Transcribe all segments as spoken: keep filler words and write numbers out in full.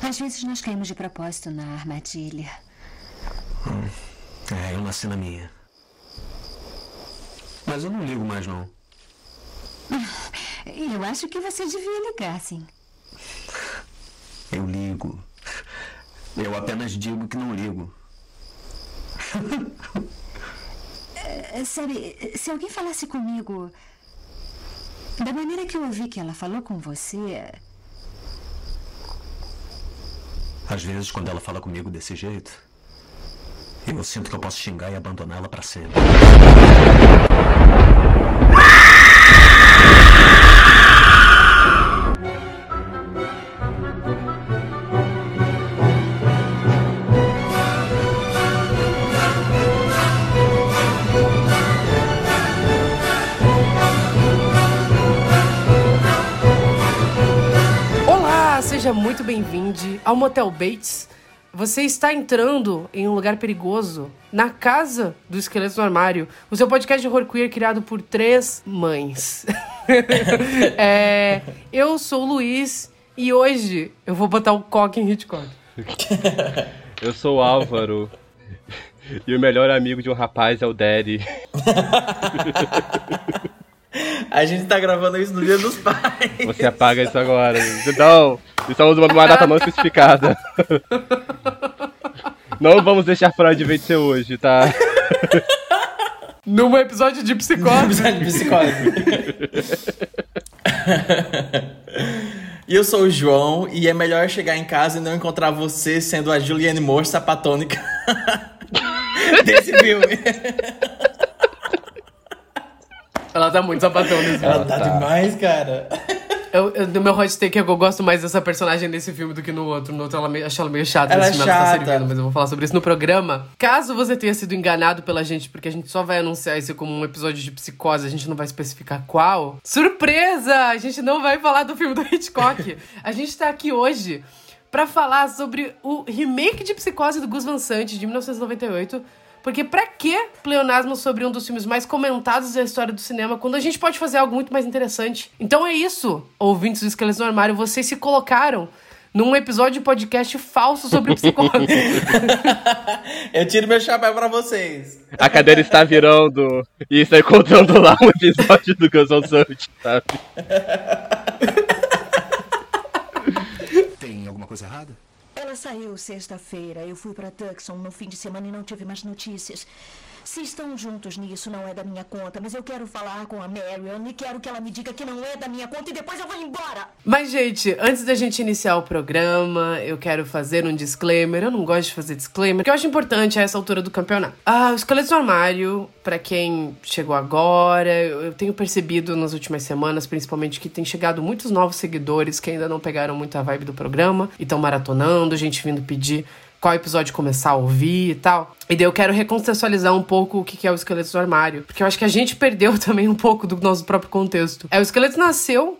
Às vezes nós caímos de propósito na armadilha. Hum. É, eu nasci na minha. Mas eu não ligo mais, não. Eu acho que você devia ligar, sim. Eu ligo. Eu apenas digo que não ligo. É, sabe, se alguém falasse comigo da maneira que eu ouvi que ela falou com você... Às vezes, quando ela fala comigo desse jeito, eu sinto que eu posso xingar e abandoná-la pra sempre. Seja muito bem-vindo ao Motel Bates. Você está entrando em um lugar perigoso, na casa do Esqueletos no Armário, o seu podcast de horror queer criado por três mães. é, eu sou o Luiz e hoje eu vou botar o coque em Hitchcock. Eu sou o Álvaro e o melhor amigo de um rapaz é o Daddy. A gente tá gravando isso no Dia dos Pais. Você apaga isso agora. Não, estamos numa data não especificada. Não vamos deixar Freud vencer hoje, tá? Num episódio de psicose. Num episódio de psicose. E eu sou o João, e é melhor chegar em casa e não encontrar você sendo a Julianne Moore sapatônica desse filme. Ela tá muito sapatão nesse filme. Ela tá, tá demais, cara. Eu, eu, no meu hot take, eu gosto mais dessa personagem nesse filme do que no outro. No outro, ela me, acho ela meio chata. Ela nesse é filme, chata. Ela tá servindo, mas eu vou falar sobre isso no programa. Caso você tenha sido enganado pela gente, porque a gente só vai anunciar isso como um episódio de psicose, a gente não vai especificar qual. Surpresa! A gente não vai falar do filme do Hitchcock. A gente tá aqui hoje pra falar sobre o remake de Psicose do Gus Van Sant, de mil novecentos e noventa e oito. Porque pra que pleonasmo sobre um dos filmes mais comentados da história do cinema, quando a gente pode fazer algo muito mais interessante? Então é isso, ouvintes do Esqueletos no Armário, vocês se colocaram num episódio de podcast falso sobre psicose. Eu tiro meu chapéu pra vocês. A cadeira está virando e está encontrando lá um episódio do Gus Van Sant, sabe? Tem alguma coisa errada? Ela saiu sexta-feira. Eu fui pra Tucson no fim de semana e não tive mais notícias. Se estão juntos nisso, não é da minha conta. Mas eu quero falar com a Marion e quero que ela me diga que não é da minha conta e depois eu vou embora. Mas, gente, antes da gente iniciar o programa, eu quero fazer um disclaimer. Eu não gosto de fazer disclaimer, porque eu acho importante a essa altura do campeonato. Ah, o Esqueletos no Armário, pra quem chegou agora, eu tenho percebido nas últimas semanas, principalmente, que tem chegado muitos novos seguidores que ainda não pegaram muito a vibe do programa e estão maratonando, gente vindo pedir qual episódio começar a ouvir e tal. E daí eu quero recontextualizar um pouco o que é o Esqueletos do Armário, porque eu acho que a gente perdeu também um pouco do nosso próprio contexto. É, o Esqueletos nasceu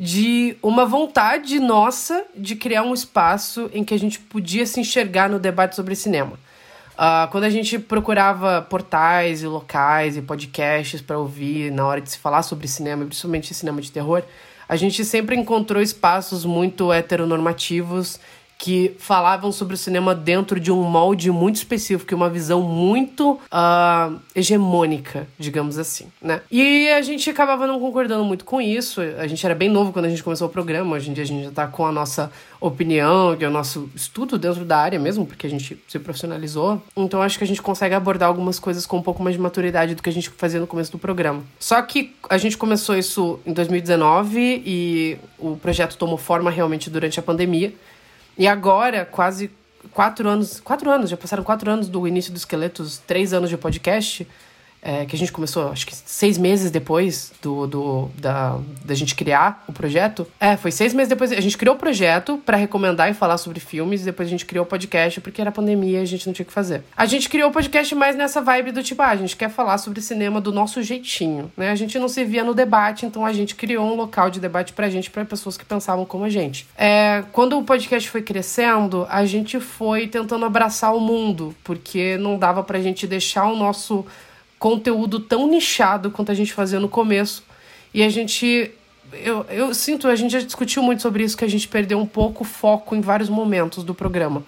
de uma vontade nossa de criar um espaço em que a gente podia se enxergar no debate sobre cinema. Uh, quando a gente procurava portais e locais e podcasts para ouvir na hora de se falar sobre cinema, principalmente cinema de terror, a gente sempre encontrou espaços muito heteronormativos que falavam sobre o cinema dentro de um molde muito específico e uma visão muito uh, hegemônica, digamos assim, né? E a gente acabava não concordando muito com isso. A gente era bem novo quando a gente começou o programa. Hoje em dia a gente já tá com a nossa opinião, que é o nosso estudo dentro da área mesmo, porque a gente se profissionalizou. Então acho que a gente consegue abordar algumas coisas com um pouco mais de maturidade do que a gente fazia no começo do programa. Só que a gente começou isso em dois mil e dezenove e o projeto tomou forma realmente durante a pandemia. E agora, quase quatro anos... Quatro anos, já passaram quatro anos do início do Esqueletos, três anos de podcast, é, que a gente começou, acho que seis meses depois do, do, da, da gente criar o projeto. É, foi seis meses depois. A gente criou o projeto pra recomendar e falar sobre filmes, e depois a gente criou o podcast porque era pandemia e a gente não tinha o que fazer. A gente criou o podcast mais nessa vibe do tipo, ah, a gente quer falar sobre cinema do nosso jeitinho, né? A gente não se via no debate, então a gente criou um local de debate pra gente, pra pessoas que pensavam como a gente. É, quando o podcast foi crescendo, a gente foi tentando abraçar o mundo, porque não dava pra gente deixar o nosso conteúdo tão nichado quanto a gente fazia no começo. E a gente eu, eu sinto, a gente já discutiu muito sobre isso, que a gente perdeu um pouco o foco em vários momentos do programa.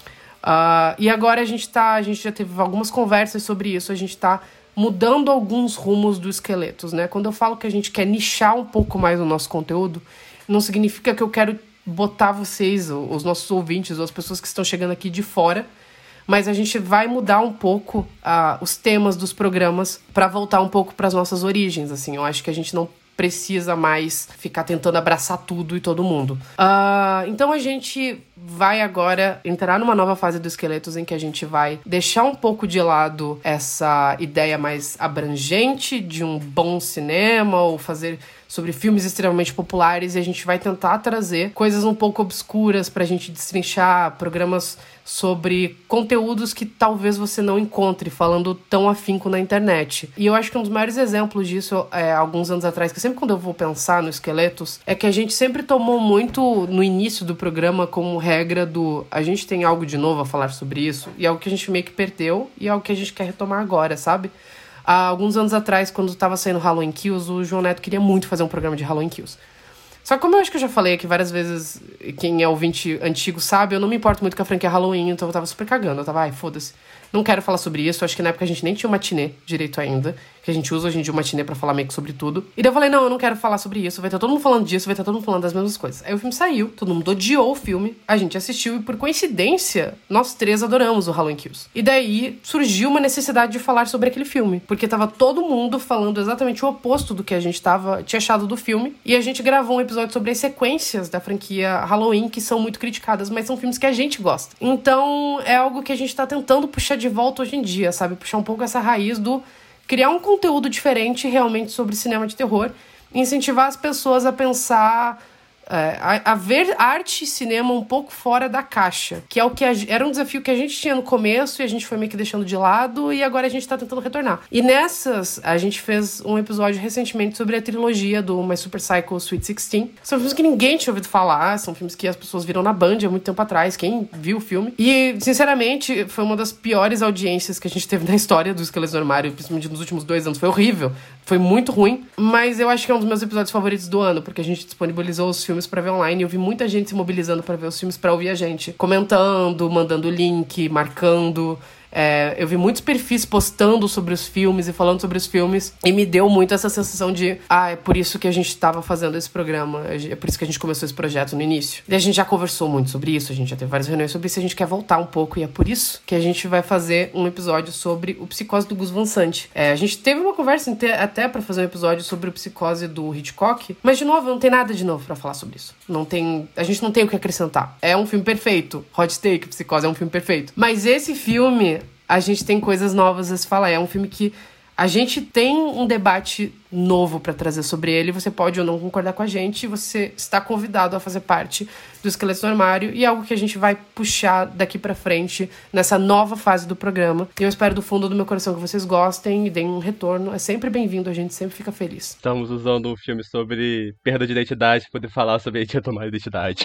Uh, e agora a gente tá, a gente já teve algumas conversas sobre isso, a gente tá mudando alguns rumos do Esqueletos, né? Quando eu falo que a gente quer nichar um pouco mais o nosso conteúdo, não significa que eu quero botar vocês, os nossos ouvintes, ou as pessoas que estão chegando aqui de fora, mas a gente vai mudar um pouco uh, os temas dos programas para voltar um pouco para as nossas origens, assim. Eu acho que a gente não precisa mais ficar tentando abraçar tudo e todo mundo. Uh, então a gente vai agora entrar numa nova fase do Esqueletos em que a gente vai deixar um pouco de lado essa ideia mais abrangente de um bom cinema ou fazer sobre filmes extremamente populares, e a gente vai tentar trazer coisas um pouco obscuras pra gente destrinchar, programas sobre conteúdos que talvez você não encontre falando tão afinco na internet. E eu acho que um dos maiores exemplos disso, é, alguns anos atrás, que sempre quando eu vou pensar no Esqueletos, é que a gente sempre tomou muito no início do programa como regra do a gente tem algo de novo a falar sobre isso, e é algo que a gente meio que perdeu, e é algo que a gente quer retomar agora, sabe? Há alguns anos atrás, quando estava saindo Halloween Kills, o João Neto queria muito fazer um programa de Halloween Kills. Só que como eu acho que eu já falei aqui várias vezes, quem é ouvinte antigo sabe, eu não me importo muito com a franquia Halloween, então eu tava super cagando. Eu tava, ai, foda-se. Não quero falar sobre isso. Eu acho que na época a gente nem tinha um matinê direito ainda, que a gente usa hoje em dia o matinê pra falar meio que sobre tudo. E daí eu falei, não, eu não quero falar sobre isso. Vai estar todo mundo falando disso, vai estar todo mundo falando das mesmas coisas. Aí o filme saiu, todo mundo odiou o filme, a gente assistiu e por coincidência, nós três adoramos o Halloween Kills. E daí surgiu uma necessidade de falar sobre aquele filme, porque tava todo mundo falando exatamente o oposto do que a gente tava, tinha achado do filme. E a gente gravou um episódio sobre as sequências da franquia Halloween, que são muito criticadas, mas são filmes que a gente gosta. Então é algo que a gente tá tentando puxar de volta hoje em dia, sabe? Puxar um pouco essa raiz do criar um conteúdo diferente realmente sobre cinema de terror e incentivar as pessoas a pensar, é, a, a ver arte e cinema um pouco fora da caixa, que é o que a, era um desafio que a gente tinha no começo e a gente foi meio que deixando de lado e agora a gente tá tentando retornar. E nessas, a gente fez um episódio recentemente sobre a trilogia do My Super Psycho Sweet sixteen. São filmes que ninguém tinha ouvido falar, são filmes que as pessoas viram na Band há muito tempo atrás, quem viu o filme. E, sinceramente, foi uma das piores audiências que a gente teve na história do Esqueletos no Armário, principalmente nos últimos dois anos. Foi horrível, foi muito ruim, mas eu acho que é um dos meus episódios favoritos do ano, porque a gente disponibilizou os filmes pra ver online e eu vi muita gente se mobilizando pra ver os filmes pra ouvir a gente, comentando, mandando link, marcando. É, eu vi muitos perfis postando sobre os filmes e falando sobre os filmes e me deu muito essa sensação de ah, é por isso que a gente estava fazendo esse programa, é por isso que a gente começou esse projeto no início. E a gente já conversou muito sobre isso, a gente já teve várias reuniões sobre isso, a gente quer voltar um pouco e é por isso que a gente vai fazer um episódio sobre o Psicose do Gus Van Sant. É, a gente teve uma conversa até pra fazer um episódio sobre o Psicose do Hitchcock, mas de novo, não tem nada de novo pra falar sobre isso. Não tem, a gente não tem o que acrescentar. É um filme perfeito. Hot Take, Psicose é um filme perfeito. Mas esse filme, a gente tem coisas novas a se falar. É um filme que a gente tem um debate novo pra trazer sobre ele. Você pode ou não concordar com a gente. Você está convidado a fazer parte do Esqueletos no Armário. E é algo que a gente vai puxar daqui pra frente nessa nova fase do programa. E eu espero do fundo do meu coração que vocês gostem e deem um retorno. É sempre bem-vindo, a gente sempre fica feliz. Estamos usando um filme sobre perda de identidade pra poder falar sobre a gente retomar a identidade.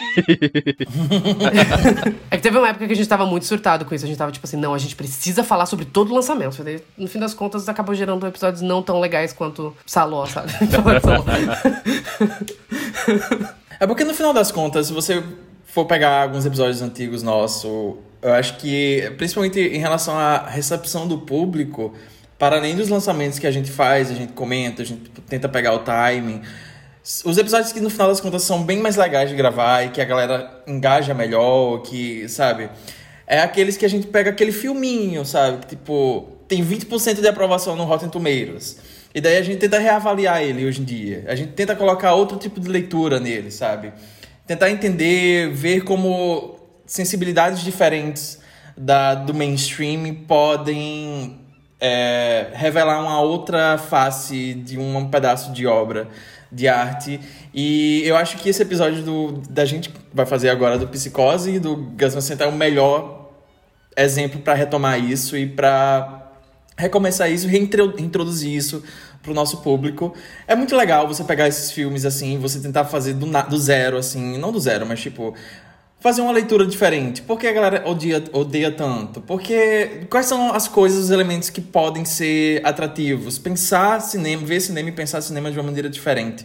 É que teve uma época que a gente tava muito surtado com isso. A gente tava tipo assim, não, a gente precisa falar sobre todo o lançamento. Daí, no fim das contas, acabou gerando episódios não tão legais quanto Saló, sabe? É porque no final das contas, se você for pegar alguns episódios antigos nossos, eu acho que, principalmente em relação à recepção do público, para além dos lançamentos que a gente faz, a gente comenta, a gente tenta pegar o timing, os episódios que no final das contas são bem mais legais de gravar e que a galera engaja melhor, que, sabe, é aqueles que a gente pega aquele filminho, sabe, que tipo, tem vinte por cento de aprovação no Rotten Tomatoes. E daí a gente tenta reavaliar ele hoje em dia. A gente tenta colocar outro tipo de leitura nele, sabe? Tentar entender, ver como sensibilidades diferentes da, do mainstream podem é, revelar uma outra face de um pedaço de obra, de arte. E eu acho que esse episódio do, da gente vai fazer agora do Psicose e do Gus Van Sant é o melhor exemplo para retomar isso e para recomeçar isso, reintroduzir isso pro nosso público. É muito legal você pegar esses filmes assim, você tentar fazer do, na, do zero, assim, não do zero, mas tipo, fazer uma leitura diferente. Por que a galera odeia, odeia tanto? Porque quais são as coisas, os elementos que podem ser atrativos? Pensar cinema, ver cinema e pensar cinema de uma maneira diferente.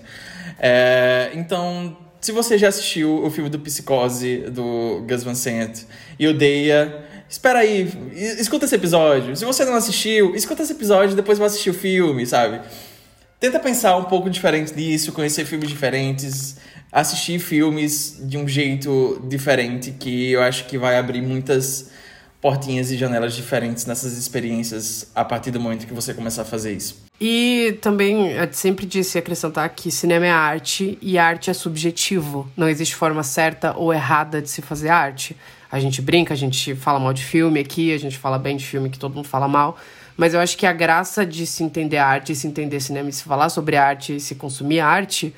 É, então, se você já assistiu o filme do Psicose, do Gus Van Sant, e odeia, espera aí, escuta esse episódio. Se você não assistiu, escuta esse episódio e depois vai assistir o filme, sabe? Tenta pensar um pouco diferente disso, conhecer filmes diferentes, assistir filmes de um jeito diferente, que eu acho que vai abrir muitas portinhas e janelas diferentes nessas experiências a partir do momento que você começar a fazer isso. E também, eu sempre disse acrescentar que cinema é arte e arte é subjetivo. Não existe forma certa ou errada de se fazer arte. A gente brinca, a gente fala mal de filme aqui, a gente fala bem de filme que todo mundo fala mal. Mas eu acho que a graça de se entender arte, se entender cinema e se falar sobre arte e se consumir arte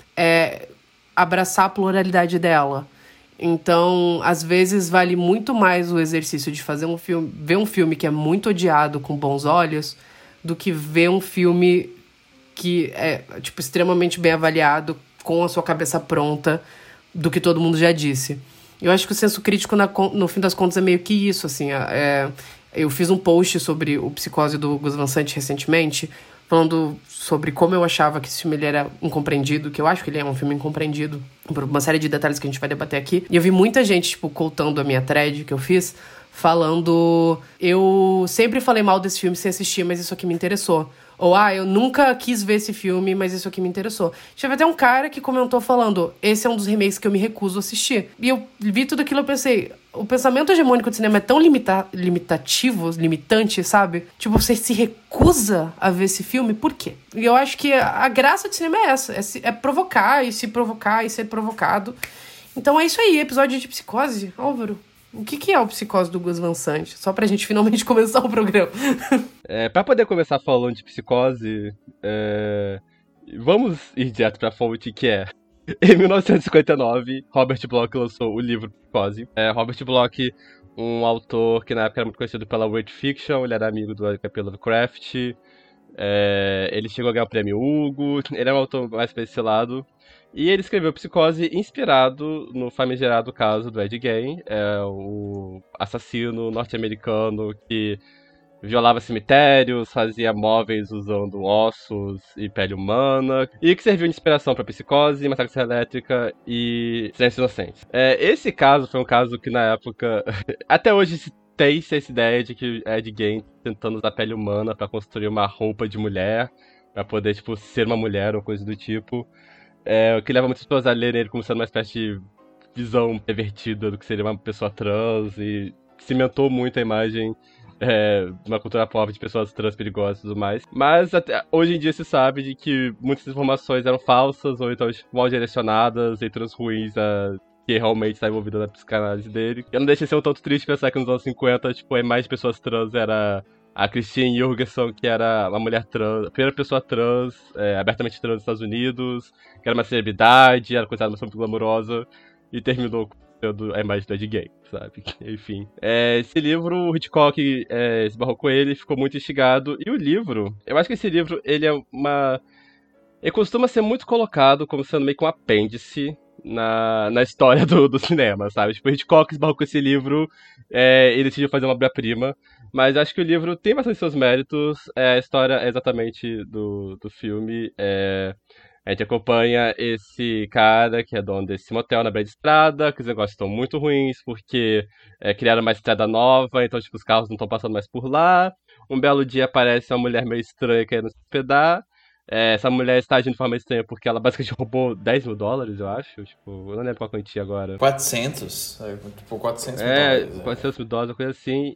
é abraçar a pluralidade dela. Então, às vezes, vale muito mais o exercício de fazer um filme, ver um filme que é muito odiado com bons olhos, do que ver um filme que é, tipo, extremamente bem avaliado, com a sua cabeça pronta, do que todo mundo já disse. Eu acho que o senso crítico, na, no fim das contas, é meio que isso, assim. É, eu fiz um post sobre o Psicose do Gus Van Sant recentemente, falando sobre como eu achava que esse filme ele era incompreendido, que eu acho que ele é um filme incompreendido, por uma série de detalhes que a gente vai debater aqui. E eu vi muita gente, tipo, contando a minha thread que eu fiz, falando... Eu sempre falei mal desse filme sem assistir, mas isso aqui me interessou. Ou, ah, eu nunca quis ver esse filme, mas isso aqui me interessou. Teve até um cara que comentou falando, esse é um dos remakes que eu me recuso a assistir. E eu vi tudo aquilo e eu pensei, o pensamento hegemônico de cinema é tão limita- limitativo, limitante, sabe? Tipo, você se recusa a ver esse filme, por quê? E eu acho que a graça de cinema é essa, é, se, é provocar, e se provocar, e ser provocado. Então é isso aí, episódio de Psicose. Álvaro, o que, que é o Psicose do Gus Van Sant? Só pra gente finalmente começar o programa. É, pra poder começar falando de Psicose, é, vamos ir direto pra fonte, que é... Em mil novecentos e cinquenta e nove, Robert Bloch lançou o livro Psicose. É, Robert Bloch, um autor que na época era muito conhecido pela weird fiction, ele era amigo do H P Lovecraft, é, ele chegou a ganhar o prêmio Hugo, ele é um autor mais pra esse lado. E ele escreveu Psicose inspirado no famigerado caso do Ed Gein, é, o assassino norte-americano que violava cemitérios, fazia móveis usando ossos e pele humana, e que serviu de inspiração para Psicose, Massacre Elétrica e Silêncio Inocente. É, esse caso foi um caso que na época, até hoje se tem essa ideia de que Ed Gein tentando usar pele humana para construir uma roupa de mulher, para poder tipo ser uma mulher ou coisa do tipo. É, o que leva muitas pessoas a lerem ele como sendo uma espécie de visão pervertida do que seria uma pessoa trans, e cimentou muito a imagem é, de uma cultura pop de pessoas trans perigosas e tudo mais. Mas até, hoje em dia se sabe de que muitas informações eram falsas, ou então tipo, mal direcionadas, leituras ruins a, que realmente está envolvida na psicanálise dele. Eu não deixei de ser um tanto triste pensar que nos anos cinquenta tipo, a imagem de pessoas trans era... A Christine Jorgensen, que era uma mulher trans, a primeira pessoa trans, é, abertamente trans nos Estados Unidos, que era uma celebridade, era considerada uma pessoa muito glamurosa, e terminou sendo a imagem do Ed Gein, sabe? Enfim. É, esse livro, o Hitchcock é, esbarrou com ele, ficou muito instigado, e o livro, eu acho que esse livro, ele é uma... Ele costuma ser muito colocado como sendo meio que um apêndice na, na história do, do cinema, sabe? Tipo, o Hitchcock esbarrou com esse livro, é, ele decidiu fazer uma obra-prima, mas acho que o livro tem bastante seus méritos. É, a história é exatamente do, do filme. É, a gente acompanha esse cara que é dono desse motel na beira de estrada, que os negócios estão muito ruins, porque é, criaram uma estrada nova, então tipo, os carros não estão passando mais por lá. Um belo dia aparece uma mulher meio estranha querendo se hospedar. É, essa mulher está agindo de forma estranha porque ela basicamente roubou dez mil dólares, eu acho. Tipo, eu não lembro qual a quantia agora. quatrocentos? É, tipo, quatrocentos mil É, dólares. É, quatrocentos mil dólares, uma coisa assim.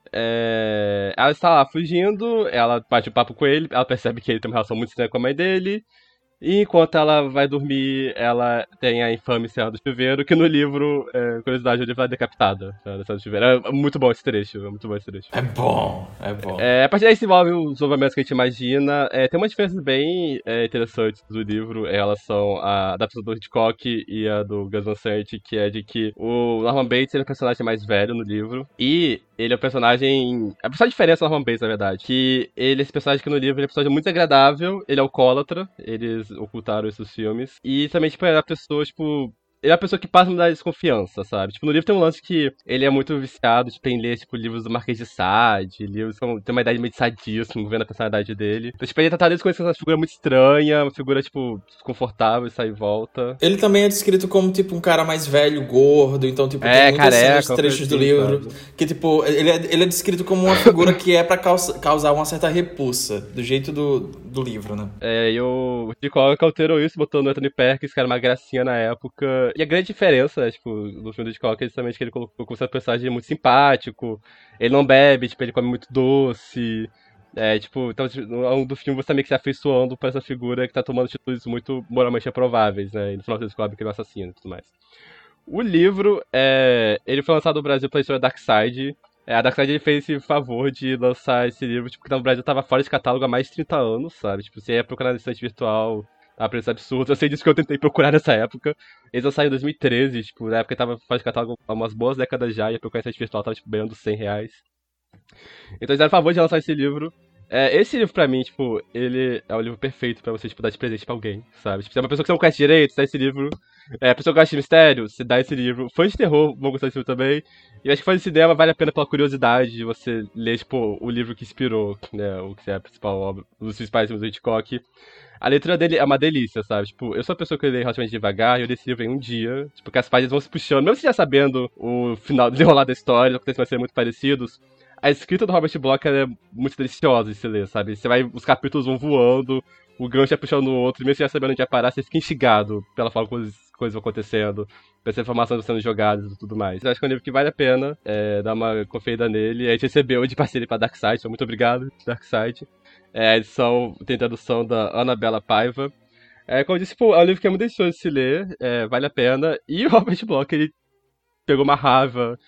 É, ela está lá fugindo, ela bate o papo com ele, ela percebe que ele tem uma relação muito estranha com a mãe dele. E enquanto ela vai dormir, ela tem a infame cena do chuveiro, que no livro, é, curiosidade, o livro é decapitada. A cena do chuveiro. É muito bom esse trecho, é muito bom esse trecho. é bom, é bom. É, a partir daí se envolve os desenvolvimentos que a gente imagina. É, tem umas diferenças bem é, interessantes do livro em relação à adaptação do Hitchcock e a do Gus Van Sant, que é de que o Norman Bates ele é um personagem mais velho no livro, e ele é um personagem... A principal diferença do Norman Bates, na verdade, que ele é esse personagem que no livro ele é um personagem muito agradável, ele é alcoólatra, eles ocultaram isso nos filmes, e também, tipo, é a pessoa, tipo... ele é uma pessoa que passa a me dar desconfiança, sabe? Tipo, no livro tem um lance que ele é muito viciado, tipo, em ler, tipo, livros do Marquês de Sade, livros que tem uma ideia meio de sadismo, vendo a personalidade dele. Então, tipo, ele tá desde conhecendo uma figura muito estranha, uma figura, tipo, desconfortável, sai e volta. Ele também é descrito como, tipo, um cara mais velho, gordo, então, tipo, é, tem muitas careca, cenas, trechos assim, do livro, sabe? que, tipo, ele é, ele é descrito como uma figura que é pra causa, causar uma certa repulsa, do jeito do, do livro, né? É, e o Hitchcock alterou isso, botou no Anthony Perkins, que era uma gracinha na época. E a grande diferença, né, tipo, do filme do Hitchcock é justamente que ele colocou como esse personagem muito simpático, ele não bebe, tipo, ele come muito doce. É, tipo, então, ao longo do filme você tá meio que se afeiçoando pra essa figura que tá tomando atitudes muito moralmente reprováveis, né? E no final você descobre que ele é um assassino e tudo mais. O livro, é, ele foi lançado no Brasil pela editora Darkside. É, a Darkside ele fez esse favor de lançar esse livro, tipo, porque no Brasil tava fora de catálogo há mais de trinta anos, sabe? Tipo, você ia procurar na estante virtual, tava preço absurdo. Eu sei disso que eu tentei procurar nessa época. Eles lançaram em dois mil e treze, tipo, na época tava fora de catálogo há umas boas décadas já, ia procurar na estante virtual, tava, tipo, ganhando cem reais. Então eles deram o favor de lançar esse livro. É, esse livro, pra mim, tipo, ele é o livro perfeito pra você, tipo, dar de presente pra alguém, sabe? Tipo, se é uma pessoa que você não conhece direito, você dá esse livro. É, a pessoa que gosta de mistério, você dá esse livro. Fãs de terror vão gostar desse livro também. E eu acho que fãs de cinema vale a pena pela curiosidade de você ler, tipo, o livro que inspirou, né? O que é a principal obra, um dos principais filmes do Hitchcock. A leitura dele é uma delícia, sabe? Tipo, eu sou uma pessoa que lê relativamente devagar, e eu li esse livro em um dia. Tipo, que as páginas vão se puxando, mesmo você já sabendo o final, desenrolar da história, os acontecimentos vão ser muito parecidos. A escrita do Robert Bloch é muito deliciosa de se ler, sabe? Você vai, os capítulos vão voando, o gancho é puxando no outro, e mesmo você já sabendo onde vai parar, você fica instigado pela forma como as coisas vão acontecendo, pelas informações sendo jogadas e tudo mais. Eu acho que é um livro que vale a pena é, dar uma conferida nele. A gente recebeu de parceria pra Darkside, então muito obrigado, Darkside. É, a edição tem tradução da Anabela Paiva. É, como eu disse, pô, é um livro que é muito delicioso de se ler, é, vale a pena. E o Robert Bloch, ele pegou uma raiva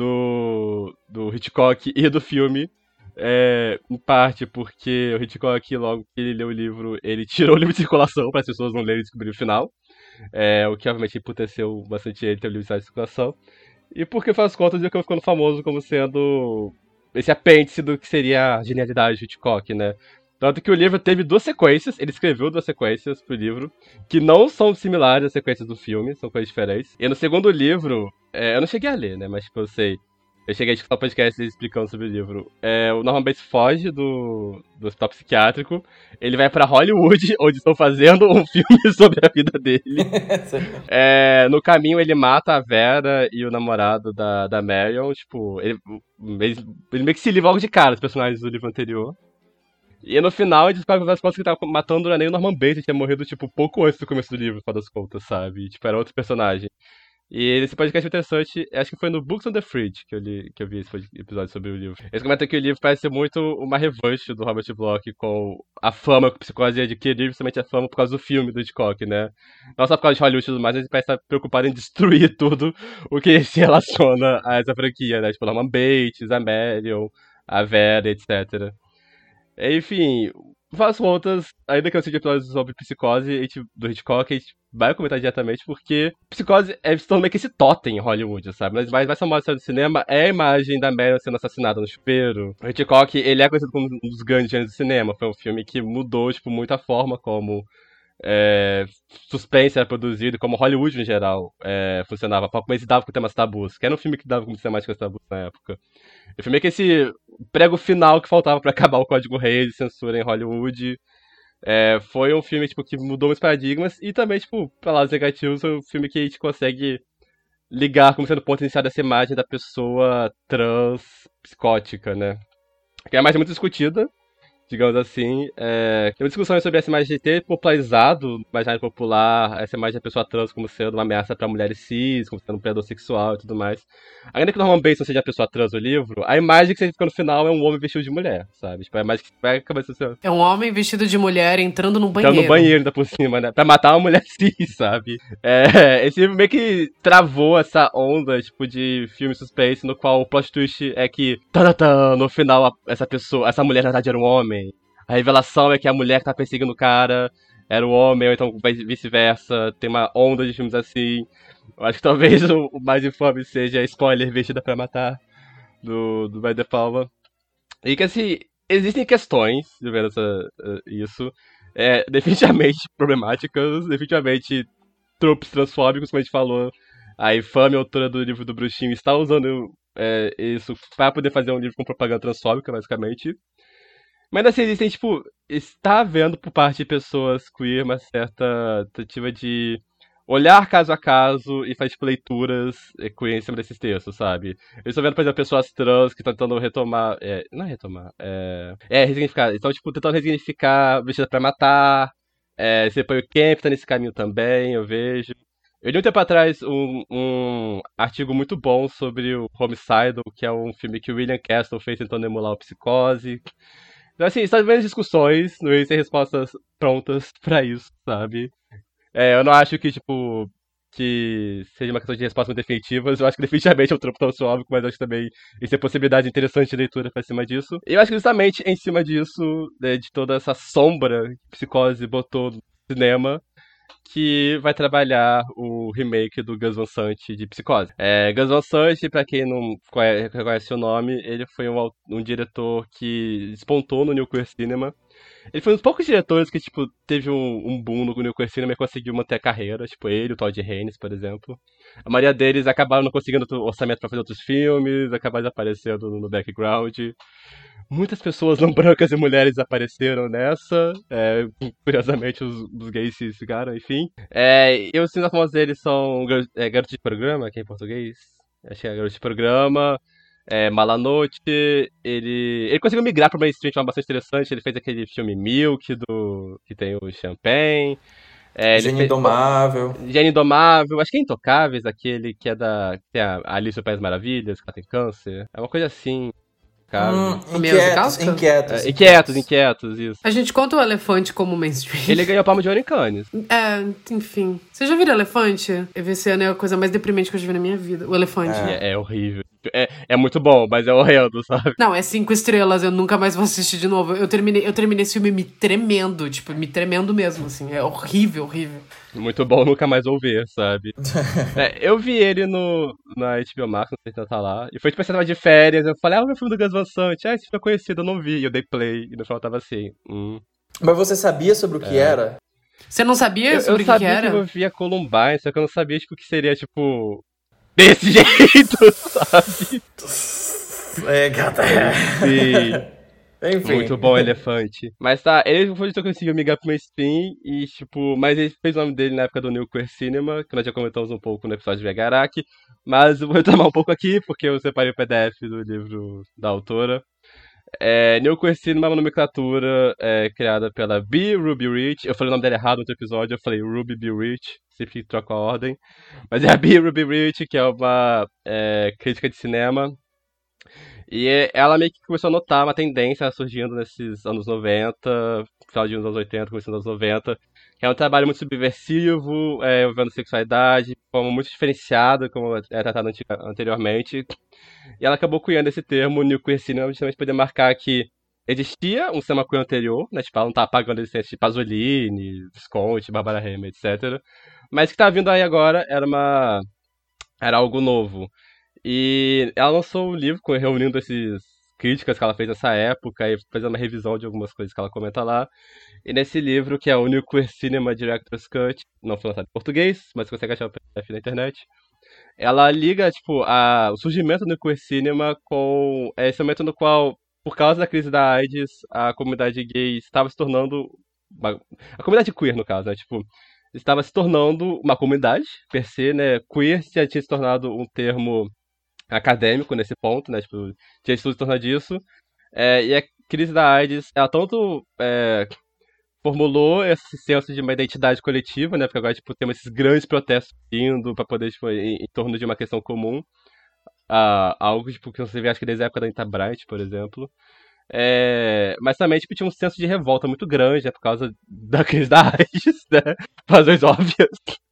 do, do Hitchcock e do filme, é, em parte porque o Hitchcock, logo que ele leu o livro, ele tirou o livro de circulação para as pessoas não lerem e descobrirem o final, é, o que obviamente emputeceu bastante ele ter o livro de circulação, e porque, faz contas, ele acabou ficando famoso como sendo esse apêndice do que seria a genialidade de Hitchcock, né? Tanto que o livro teve duas sequências, ele escreveu duas sequências pro livro, que não são similares às sequências do filme, são coisas diferentes. E no segundo livro, é, eu não cheguei a ler, né, mas tipo, eu sei. Eu cheguei a escutar o podcast explicando sobre o livro. É, o Norman Bates foge do, do hospital psiquiátrico, ele vai pra Hollywood, onde estão fazendo um filme sobre a vida dele. É, no caminho ele mata a Vera e o namorado da, da Marion, tipo, ele, ele, ele meio que se livra logo de cara dos personagens do livro anterior. E no final, a gente descobre que que tava matando não era nem o Norman Bates, ele tinha morrido, tipo, pouco antes do começo do livro, no final das contas, sabe? E, tipo, era outro personagem. E esse podcast interessante, acho que foi no Books on the Fridge que eu, li, que eu vi esse episódio sobre o livro. Eles comentam que o livro parece ser muito uma revanche do Robert Bloch com a fama que o Psicose ia adquirir, principalmente a fama por causa do filme do Hitchcock, né? Não só por causa de Hollywood e tudo mais, ele parece estar preocupado em destruir tudo o que se relaciona a essa franquia, né? Tipo, Norman Bates, a Marion, a Vera, etcétera. Enfim, faz contas, ainda que eu seja episódios sobre Psicose a gente, do Hitchcock, a gente vai comentar diretamente, porque Psicose é se tornou meio que esse totem em Hollywood, sabe? Mas mais, mais famosa história do cinema é a imagem da Marion sendo assassinada no chuveiro. O Hitchcock, ele é conhecido como um dos grandes gêneros do cinema, foi um filme que mudou, tipo, muito a forma como é, suspense era produzido, como Hollywood, em geral, é, funcionava, a forma como eles lidavam com temas tabus, que era um filme que dava com temáticas tabus na época. O filme é que esse prego final que faltava pra acabar o Código Reis de censura em Hollywood. É, foi um filme tipo, que mudou muitos paradigmas e também, tipo, pra lados negativos, é um filme que a gente consegue ligar como sendo o ponto inicial dessa imagem da pessoa trans psicótica, né? Que é a imagem muito discutida, digamos assim. É, tem uma discussão sobre essa imagem de ter popularizado, imaginário popular, essa imagem da pessoa trans como sendo uma ameaça para mulheres cis, como sendo um predador sexual e tudo mais. Ainda que o Norman Bates não seja a pessoa trans no livro, a imagem que você fica no final é um homem vestido de mulher, sabe? Tipo, a imagem que vai acabar sendo... É um homem vestido de mulher entrando no banheiro. Entrando no banheiro, ainda por cima, né? Pra matar uma mulher cis, sabe? É, esse livro meio que travou essa onda, tipo, de filme suspense, no qual o plot twist é que, tadatã, no final, essa pessoa, essa mulher na verdade era um homem. A revelação é que a mulher que tá perseguindo o cara era o homem, ou então vice-versa. Tem uma onda de filmes assim. Eu acho que talvez o mais infame seja Spoiler, Vestida pra Matar, do, do Brian De Palma. E que, assim, existem questões de ver essa, isso. É, definitivamente problemáticas, definitivamente tropos transfóbicos, como a gente falou. A infame autora do livro do Bruxinho está usando é, isso para poder fazer um livro com propaganda transfóbica, basicamente. Mas assim, existem, tipo, está havendo por parte de pessoas queer uma certa tentativa de olhar caso a caso e fazer tipo, leituras queer em cima desses textos, sabe? Eu estou vendo, por exemplo, pessoas trans que estão tentando retomar. É, não é retomar, é. É, resignificar. Estão, tipo, tentando resignificar Vestida pra Matar. É, esse apoio Camp tá nesse caminho também, eu vejo. Eu li um tempo atrás um, um artigo muito bom sobre o Homicidal, que é um filme que o William Castle fez tentando emular o Psicose. Então, assim, está vendo discussões, não existem respostas prontas pra isso, sabe? É, eu não acho que, tipo, que seja uma questão de respostas muito definitivas. Eu acho que definitivamente é um trampo transfóbico, mas eu acho que também isso é possibilidade interessante de leitura pra cima disso. E eu acho que justamente em cima disso, né, de toda essa sombra que Psicose botou no cinema, que vai trabalhar o remake do Gus Van Sant de Psicose. É, Gus Van Sant, pra quem não conhece, conhece o nome, ele foi um, um diretor que despontou no New Queer Cinema. Ele foi um dos poucos diretores que, tipo, teve um, um boom no New Queer Cinema e conseguiu manter a carreira. Tipo, ele, o Todd Haynes, por exemplo. A maioria deles acabaram não conseguindo orçamento pra fazer outros filmes, acabaram desaparecendo no background. Muitas pessoas não brancas e mulheres apareceram nessa. É, curiosamente, os, os gays se ficaram, enfim. É, e os filmes famosos deles são é, Garoto de Programa, que é em português. Acho que é Garoto de Programa. É, Malanoite. Ele, ele conseguiu migrar para o mainstream de uma bastante interessante. Ele fez aquele filme Milk, do, que tem o Champagne. É, Gênio Indomável. Gênio Indomável. Acho que é Intocáveis, aquele que é da. Que tem a Alice no País das Maravilhas, que ela tem câncer. É uma coisa assim. Hum, inquietos, inquietos, é, inquietos, inquietos, isso. A gente conta o Elefante como mainstream. Ele ganhou a Palma de Ouro em Cannes. É, enfim. Você já viu Elefante? Esse ano é a coisa mais deprimente que eu já vi na minha vida. O Elefante. É, é horrível. É, é muito bom, mas é horrendo, sabe? Não, é cinco estrelas, eu nunca mais vou assistir de novo. Eu terminei, eu terminei esse filme me tremendo, tipo, me tremendo mesmo, assim. É horrível, horrível. Muito bom, nunca mais vou ver, sabe? É, eu vi ele no, na H B O Max, não sei se tá lá. E foi tipo, você tava de férias, eu falei, ah, o meu filme do Gus Van Sant. Ah, esse filme é conhecido, eu não vi. E eu dei play, e no final tava assim, hum. Mas você sabia sobre o que é. era? Você não sabia eu, sobre eu o que, que era? Eu sabia que eu via Columbine, só que eu não sabia, tipo, que seria, tipo... desse jeito, sabe? É, gata. Sim. Enfim. Muito bom, Elefante. Mas tá, ele foi o que conseguiu migrar pro mainstream e, tipo, mas ele fez o nome dele na época do New Queer Cinema, que nós já comentamos um pouco no episódio de Vegaraki. Mas eu vou retomar um pouco aqui, porque eu separei o P D F do livro da autora. É, New Queer Cinema é uma nomenclatura é, criada pela B. Ruby Rich. Eu falei o nome dela errado no outro episódio, eu falei Ruby B. Rich, sempre troco a ordem. Mas é a B. Ruby Rich, que é uma é, crítica de cinema. E ela meio que começou a notar uma tendência surgindo nesses anos noventa, final de anos oitenta, começando nos anos noventa, que é um trabalho muito subversivo, é, envolvendo sexualidade, de forma muito diferenciada, como é tratado anteriormente. E ela acabou cunhando esse termo, New Queer Cinema, justamente para poder marcar que existia um cinema queer anterior, né, tipo, ela não tá apagando a existência de Pasolini, Visconti, Barbara Herrmann, etcétera. Mas o que tá vindo aí agora era uma... era algo novo. E ela lançou um livro reunindo essas críticas que ela fez nessa época e fazendo uma revisão de algumas coisas que ela comenta lá. E nesse livro, que é o New Queer Cinema Director's Cut, não foi lançado em português, mas você consegue achar o P D F na internet, ela liga, tipo, a, o surgimento do New Queer Cinema com esse momento no qual, por causa da crise da AIDS, a comunidade gay estava se tornando... Uma, a comunidade queer, no caso, né? Tipo, estava se tornando uma comunidade, per se, né? Queer já tinha se tornado um termo acadêmico nesse ponto, né, tipo, tinha estudos em torno disso, é, e a crise da AIDS, ela tanto é, formulou esse senso de uma identidade coletiva, né, porque agora, tipo, temos esses grandes protestos indo para poder, tipo, em, em torno de uma questão comum, uh, algo, tipo, que você vê, acho que desde a época da Anita Bright, por exemplo, é, mas também, tipo, tinha um senso de revolta muito grande, né, por causa da crise da AIDS, né, por razões óbvias,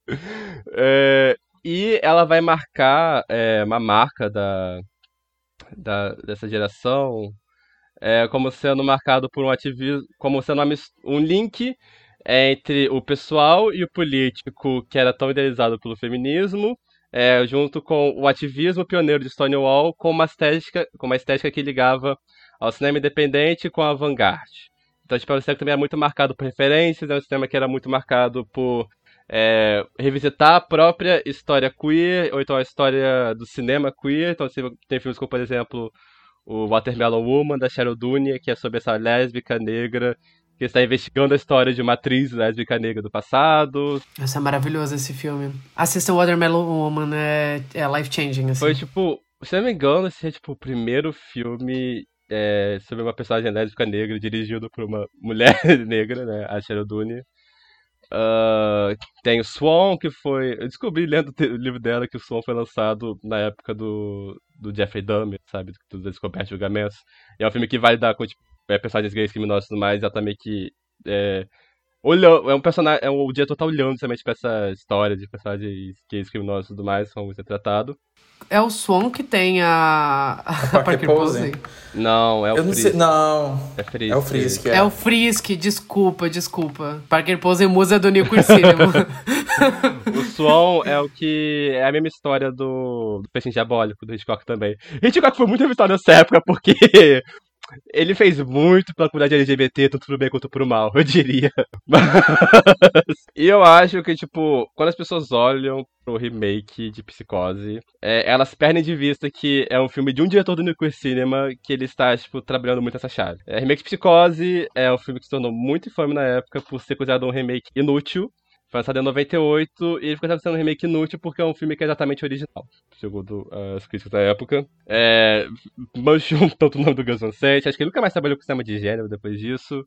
é, e ela vai marcar é, uma marca da, da, dessa geração é, como sendo marcado por um ativismo, como sendo uma, um link é, entre o pessoal e o político que era tão idealizado pelo feminismo, é, junto com o ativismo pioneiro de Stonewall, com uma estética, com uma estética que ligava ao cinema independente com a avant-garde. Então, tipo, é um cinema que também é muito marcado por referências, é um cinema que era muito marcado por é, revisitar a própria história queer, ou então a história do cinema queer. Então você tem filmes como, por exemplo, o Watermelon Woman, da Cheryl Dunye, que é sobre essa lésbica negra que está investigando a história de uma atriz lésbica negra do passado. Nossa, é maravilhoso esse filme. Assista Watermelon Woman, é, é life-changing, assim. Foi, tipo, se não me engano, esse é, tipo, o primeiro filme é, sobre uma personagem lésbica negra dirigido por uma mulher negra, né, a Cheryl Dunye. Uh, tem o Swan, que foi... Eu descobri lendo o livro dela que o Swan foi lançado na época do, do Jeffrey Dahmer, sabe? Do Descoberto de Julgamentos. E é um filme que vai dar com, tipo, é, personagens gays, criminosos e tudo mais, exatamente que... É, olhando, é um personagem... É um, o diretor tá olhando justamente pra essa história de personagens gays, criminosos e tudo mais, como ser tratado. É o Swan que tem a... a Parker Parker Posey. Posey. Não, é o Eu não Frisk. sei, não. É, Frisk. É o Frisk, é. É o Frisk, desculpa, desculpa. Parker Posey musa do New Queer Cinema. O Swan é o que... É a mesma história do, do Peixinho Diabólico, do Hitchcock também. Hitchcock foi muito revisado nessa época porque... Ele fez muito pela comunidade L G B T, tanto pro bem quanto pro mal, eu diria. Mas... E eu acho que, tipo, quando as pessoas olham pro remake de Psicose, é, elas perdem de vista que é um filme de um diretor do New Queer Cinema que ele está, tipo, trabalhando muito essa chave. É, remake de Psicose é um filme que se tornou muito infame na época por ser considerado um remake inútil. Foi lançado em noventa e oito e ele ficou sendo um remake inútil porque é um filme que é exatamente original, segundo uh, as críticas da época. É, manchou tanto o nome do Gus Van Sant, acho que ele nunca mais trabalhou com cinema de gênero depois disso.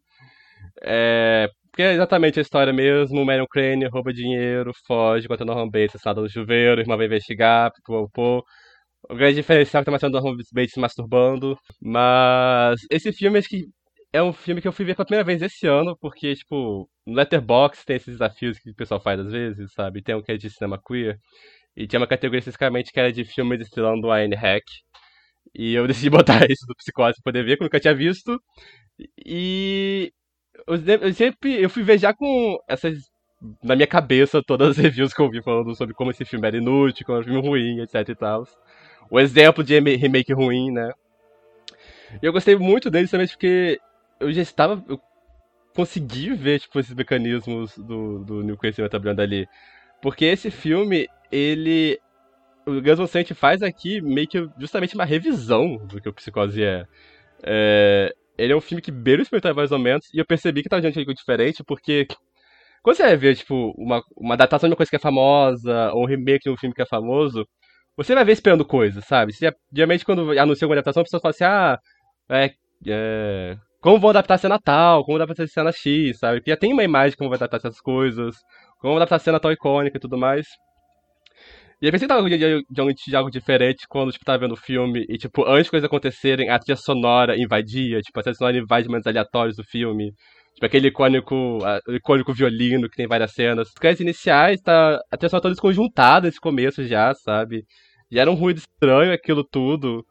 É, porque é exatamente a história mesmo, Marion Crane rouba dinheiro, foge, enquanto Norman Bates assassinado no chuveiro, a irmã vai investigar, pô, pô. O grande diferencial é que tá mostrando o Norman Bates se masturbando, mas esse filme acho que é um filme que eu fui ver pela primeira vez esse ano, porque, tipo, no Letterboxd tem esses desafios que o pessoal faz às vezes, sabe? Tem um que é de cinema queer, e tinha uma categoria especificamente que era de filmes estrelando a Anne Hack. E eu decidi botar isso do Psicose pra poder ver, que eu nunca tinha visto. E eu, eu sempre, eu fui ver já com essas, na minha cabeça, todas as reviews que eu vi falando sobre como esse filme era inútil, como era um filme ruim, etc e tal. O exemplo de remake ruim, né? E eu gostei muito dele também porque eu já estava... Eu consegui ver, tipo, esses mecanismos do, do New Queer Cinema trabalhando ali. Porque esse filme, ele... O Gus Van Sant faz aqui meio que justamente uma revisão do que o Psicose é. é ele é um filme que beira o experimental mais ou menos, e eu percebi que tá diante de algo diferente, porque... Quando você vai ver, tipo, uma, uma adaptação de uma coisa que é famosa, ou um remake de um filme que é famoso, você vai ver esperando coisas, sabe? Se, geralmente, quando anuncia uma adaptação, as pessoas falam assim, ah... É... é como vão adaptar a cena tal, como adaptar a cena X, sabe? Porque já tem uma imagem de como vai adaptar essas coisas, como adaptar a cena tal icônica e tudo mais. E eu pensei que tava de, de, de, de algo diferente quando, tipo, tava vendo o filme e, tipo, antes de coisas acontecerem, a trilha sonora invadia, tipo, a trilha sonora invade momentos aleatórios do filme. Tipo, aquele icônico, a, o icônico violino que tem várias cenas. Os créditos iniciais, tá, a trilha sonora toda desconjuntada nesse começo já, sabe? E era um ruído estranho aquilo tudo.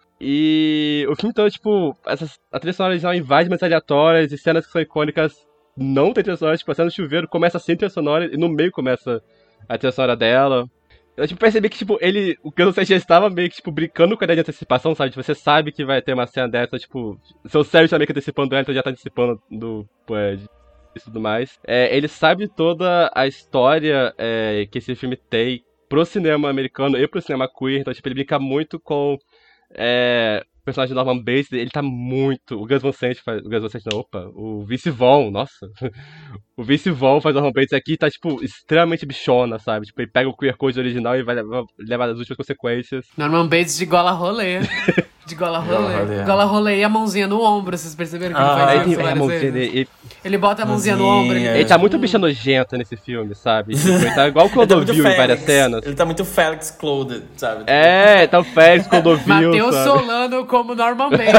E o filme todo, tipo, essas, a trilha sonora já invade momentos aleatórios e cenas que são icônicas não tem trilha sonora, tipo, a cena do chuveiro começa sem trilha sonora e no meio começa a trilha sonora dela. Eu, tipo, percebi que, tipo, ele, o Gus Van Sant já estava meio que, tipo, brincando com a ideia de antecipação, sabe? Tipo, você sabe que vai ter uma cena dessa, tipo, seu cérebro tá meio que antecipando ela, então já tá antecipando do, é, e tudo mais. É, ele sabe toda a história é, que esse filme tem pro cinema americano e pro cinema queer, então, tipo, ele brinca muito com... É, o personagem do Norman Bates, ele tá muito... O Gus Van Sant faz... O Gus Van Sant não, opa. O Vince Vaughn, nossa. O Vince Vaughn faz o Norman Bates aqui e tá, tipo, extremamente bichona, sabe? Tipo, ele pega o queer code original e vai levar, levar as últimas consequências. Norman Bates de gola rolê. De gola rolê. Gola rolê e a mãozinha no ombro, vocês perceberam que ah, ele faz isso ele, várias mãozinha, vezes? Ele, ele bota a mãozinha no ombro. Ele, ele tá muito bicha nojenta nesse filme, sabe? Tipo, ele tá igual o Clodovil tá em várias cenas. Ele tá muito Felix Clothed, sabe? É, tá o Felix Clodovil, Matheus sabe? Solano como Norman Bates.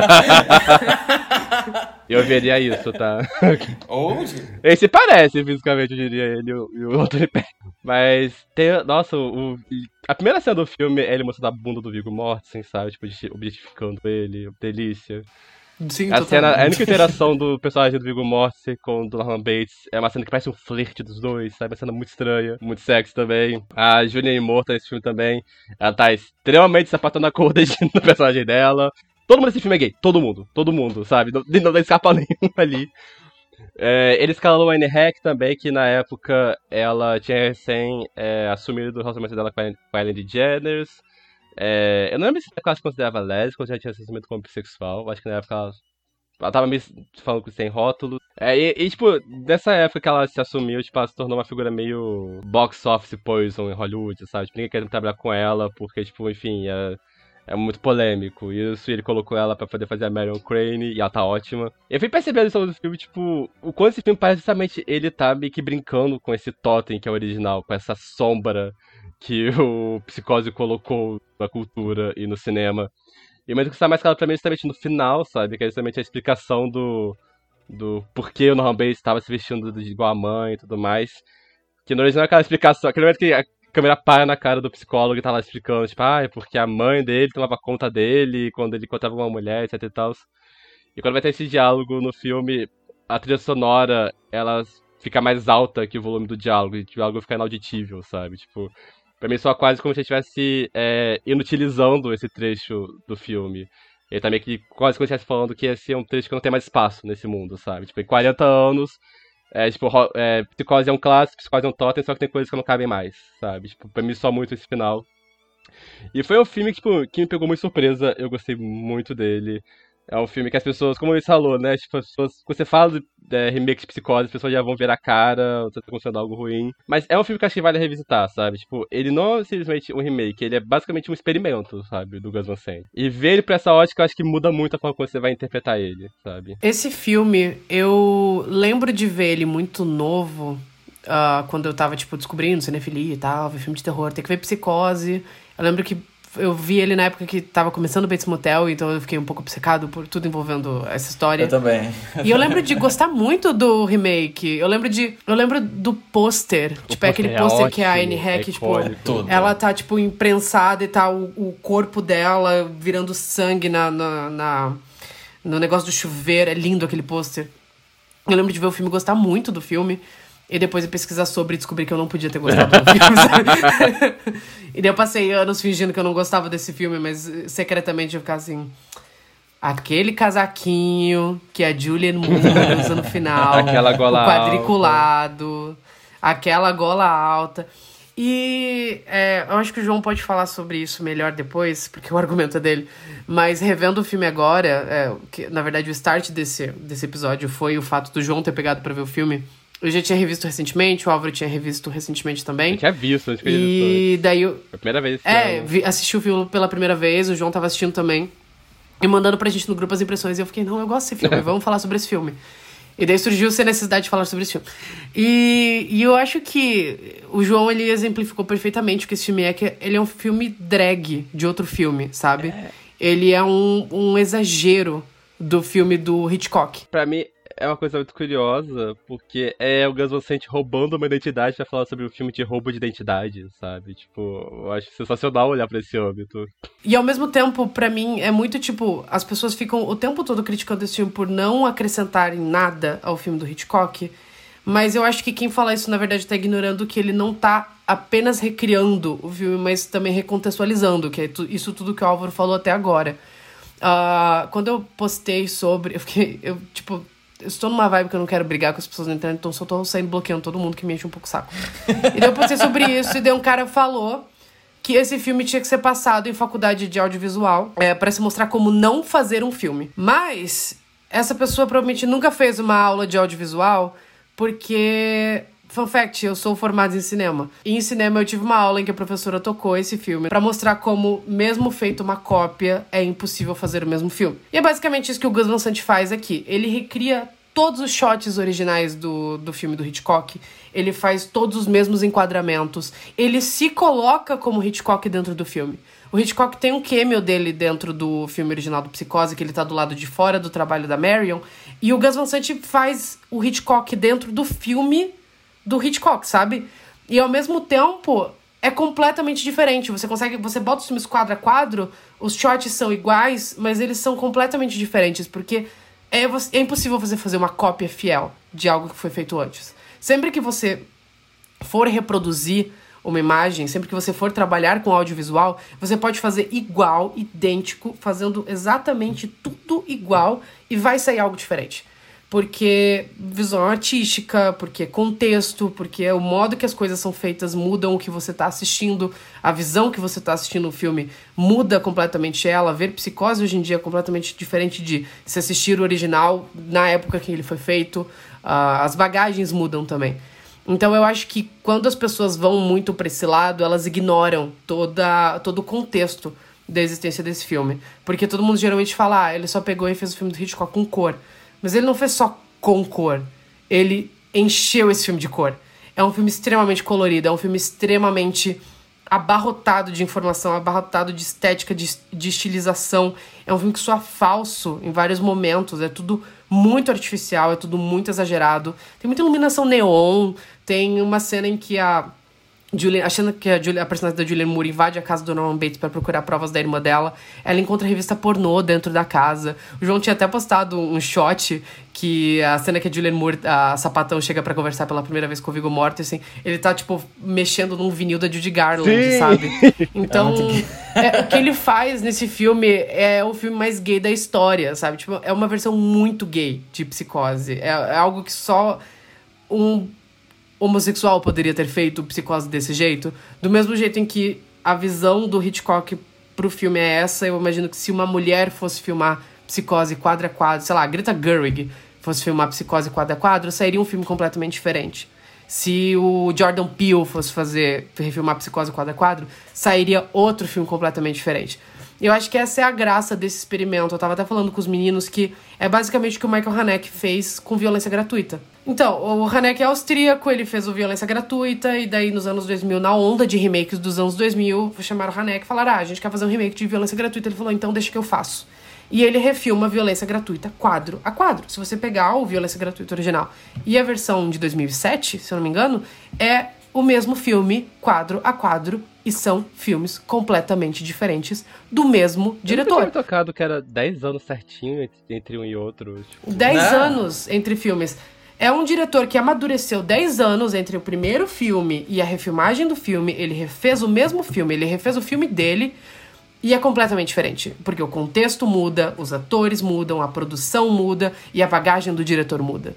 Eu veria isso, tá? Onde? Ele se parece fisicamente, eu diria, ele e o, e o Anthony Perkins. Mas tem, nossa, o, a primeira cena do filme é ele mostrando a bunda do Viggo Mortensen, sabe? Tipo, objetificando ele, delícia. Sim, a, cena, a única interação do personagem do Viggo Mortensen com o do Norman Bates é uma cena que parece um flerte dos dois, sabe? Uma cena muito estranha, muito sexy também. A Julianne Moore tá nesse filme também. Ela tá extremamente sapatando a corda no personagem dela. Todo mundo nesse filme é gay, todo mundo, todo mundo, sabe? Não, não escapa nenhum ali. É, ele escalou a Anne Hack também, que na época ela tinha recém é, assumido o relacionamento dela com a, com a Ellen DeGeneres. É, eu não lembro se ela se considerava lésbica ou já tinha se assumido como bissexual. Acho que na época ela, ela tava me falando sem rótulo. É, e, e, tipo, nessa época que ela se assumiu, tipo, ela se tornou uma figura meio box office poison em Hollywood, sabe? Tipo, ninguém queria trabalhar com ela porque, tipo, enfim, é, é muito polêmico. E isso ele colocou ela pra poder fazer a Marion Crane e ela tá ótima. Eu fui percebendo isso no filme, tipo, o quanto esse filme parece justamente ele tá meio que brincando com esse totem que é o original, com essa sombra que o Psicose colocou na cultura e no cinema. E o momento que está mais claro pra mim é justamente no final, sabe? Que é justamente a explicação do, do porquê o Norman Bates estava se vestindo de igual a mãe e tudo mais. Que no original é aquela explicação, aquele momento que a câmera para na cara do psicólogo e tá lá explicando, tipo, ah, é porque a mãe dele tomava conta dele quando ele encontrava uma mulher, etc e tal. E quando vai ter esse diálogo no filme, a trilha sonora, ela fica mais alta que o volume do diálogo, e o diálogo fica inauditível, sabe? Tipo, pra mim soa quase como se a gente estivesse é, inutilizando esse trecho do filme. E também que quase como se estivesse falando que esse é um trecho que não tem mais espaço nesse mundo, sabe? Tipo, em quarenta anos, é, tipo, é, Psicose é um clássico, Psicose é um totem, só que tem coisas que não cabem mais, sabe? Tipo, pra mim soa muito esse final. E foi um filme que, tipo, que me pegou muito surpresa, eu gostei muito dele. É um filme que as pessoas, como ele falou, né? Tipo, as pessoas, quando você fala de é, remake de Psicose, as pessoas já vão ver a cara, você tá acontecendo algo ruim. Mas é um filme que eu acho que vale revisitar, sabe? Tipo, ele não é simplesmente um remake, ele é basicamente um experimento, sabe? Do Gus Van Sant. E ver ele pra essa ótica, eu acho que muda muito a forma como você vai interpretar ele, sabe? Esse filme, eu lembro de ver ele muito novo, uh, quando eu tava, tipo, descobrindo cinefilia e tal, ver filme de terror, tem que ver Psicose. Eu lembro que eu vi ele na época que tava começando o Bates Motel, então eu fiquei um pouco obcecado por tudo envolvendo essa história. Eu também. E eu lembro de gostar muito do remake. Eu lembro de. Eu lembro do pôster. Tipo, é aquele pôster que a Anne Hack, tipo, tudo. ela tá, tipo, imprensada e tá o, o corpo dela virando sangue na, na, na, no negócio do chuveiro. É lindo aquele pôster. Eu lembro de ver o filme e gostar muito do filme. E depois eu pesquisar sobre e descobri que eu não podia ter gostado do filme, sabe? E daí eu passei anos fingindo que eu não gostava desse filme, mas secretamente eu ficava assim... Aquele casaquinho que a Julianne Moore usa no final. Aquela gola o quadriculado. Alta. Aquela gola alta. E é, eu acho que o João pode falar sobre isso melhor depois, porque o argumento é dele. Mas revendo o filme agora, é, que, na verdade o start desse, desse episódio foi o fato do João ter pegado pra ver o filme. Eu já tinha revisto recentemente, o Álvaro tinha revisto recentemente também. Eu tinha visto, acho que eu E daí eu... Foi a primeira vez. É, eu... vi, assisti o filme pela primeira vez, o João tava assistindo também. E mandando pra gente no grupo as impressões. E eu fiquei, não, eu gosto desse filme, vamos falar sobre esse filme. E daí surgiu-se a necessidade de falar sobre esse filme. E, e eu acho que o João, ele exemplificou perfeitamente o que esse filme é, que ele é um filme drag de outro filme, sabe? É. Ele é um, um exagero do filme do Hitchcock. Pra mim, é uma coisa muito curiosa, porque é o Gus Van Sant roubando uma identidade pra falar sobre um filme de roubo de identidade, sabe? Tipo, eu acho sensacional olhar pra esse âmbito. E ao mesmo tempo, pra mim, é muito tipo... As pessoas ficam o tempo todo criticando esse filme por não acrescentarem nada ao filme do Hitchcock, mas eu acho que quem fala isso, na verdade, tá ignorando que ele não tá apenas recriando o filme, mas também recontextualizando, que é isso tudo que o Álvaro falou até agora. Uh, quando eu postei sobre... Eu fiquei... Eu, tipo... Eu estou numa vibe que eu não quero brigar com as pessoas na internet, então só tô saindo bloqueando todo mundo que me enche um pouco o saco. E daí eu postei sobre isso, e daí um cara falou que esse filme tinha que ser passado em faculdade de audiovisual é, para se mostrar como não fazer um filme. Mas essa pessoa provavelmente nunca fez uma aula de audiovisual, porque... Fun fact, eu sou formada em cinema. E em cinema eu tive uma aula em que a professora tocou esse filme pra mostrar como, mesmo feito uma cópia, é impossível fazer o mesmo filme. E é basicamente isso que o Gus Van Sant faz aqui. Ele recria todos os shots originais do, do filme do Hitchcock. Ele faz todos os mesmos enquadramentos. Ele se coloca como Hitchcock dentro do filme. O Hitchcock tem um cameo dele dentro do filme original do Psicose, que ele tá do lado de fora do trabalho da Marion. E o Gus Van Sant faz o Hitchcock dentro do filme do Hitchcock, sabe? E ao mesmo tempo é completamente diferente. Você consegue, você bota os filmes quadro a quadro, os shots são iguais, mas eles são completamente diferentes, porque é, é impossível você fazer uma cópia fiel de algo que foi feito antes. Sempre que você for reproduzir uma imagem, sempre que você for trabalhar com audiovisual, você pode fazer igual, idêntico, fazendo exatamente tudo igual, e vai sair algo diferente. porque visão artística, porque contexto, porque o modo que as coisas são feitas mudam o que você está assistindo, a visão que você está assistindo o filme muda completamente ela. Ver Psicose hoje em dia é completamente diferente de se assistir o original na época que ele foi feito. Uh, as bagagens mudam também. Então eu acho que quando as pessoas vão muito para esse lado, elas ignoram toda, todo o contexto da existência desse filme. Porque todo mundo geralmente fala, ah, ele só pegou e fez o filme do Hitchcock com cor. Mas ele não fez só com cor. Ele encheu esse filme de cor. É um filme extremamente colorido, é um filme extremamente abarrotado de informação, abarrotado de estética, de, de estilização. É um filme que soa falso em vários momentos. É tudo muito artificial, é tudo muito exagerado. Tem muita iluminação neon. Tem uma cena em que a Julianne, achando que a, Julianne, a personagem da Julianne Moore invade a casa do Norman Bates para procurar provas da irmã dela. Ela encontra a revista pornô dentro da casa. O João tinha até postado um shot que a cena que a Julianne Moore, a sapatão, chega para conversar pela primeira vez com o Viggo Mortensen, ele tá, tipo, mexendo num vinil da Judy Garland, Sim. sabe? Então, é, o que ele faz nesse filme é o filme mais gay da história, sabe? Tipo, é uma versão muito gay de Psicose. É, é algo que só um homossexual poderia ter feito Psicose desse jeito. Do mesmo jeito em que a visão do Hitchcock pro filme é essa, eu imagino que se uma mulher fosse filmar Psicose quadro a quadro, sei lá, Greta Gerwig fosse filmar Psicose quadro a quadro, sairia um filme completamente diferente. Se o Jordan Peele fosse fazer, refilmar Psicose quadro a quadro, sairia outro filme completamente diferente. Eu acho que essa é a graça desse experimento. Eu tava até falando com os meninos que é basicamente o que o Michael Haneke fez com Violência Gratuita. Então, o Haneke é austríaco, ele fez o Violência Gratuita, e daí nos anos dois mil, na onda de remakes dos anos dois mil, chamaram o Haneke e falaram, ah, a gente quer fazer um remake de Violência Gratuita. Ele falou, então deixa que eu faço. E ele refilma Violência Gratuita quadro a quadro. Se você pegar o Violência Gratuita original e a versão de dois mil e sete, se eu não me engano, é o mesmo filme, quadro a quadro, e são filmes completamente diferentes do mesmo diretor. Eu tinha tocado que era dez anos certinho entre um e outro. Tipo... dez anos entre filmes. É um diretor que amadureceu dez anos entre o primeiro filme e a refilmagem do filme. Ele refez o mesmo filme, ele refez o filme dele e é completamente diferente. Porque o contexto muda, os atores mudam, a produção muda e a bagagem do diretor muda.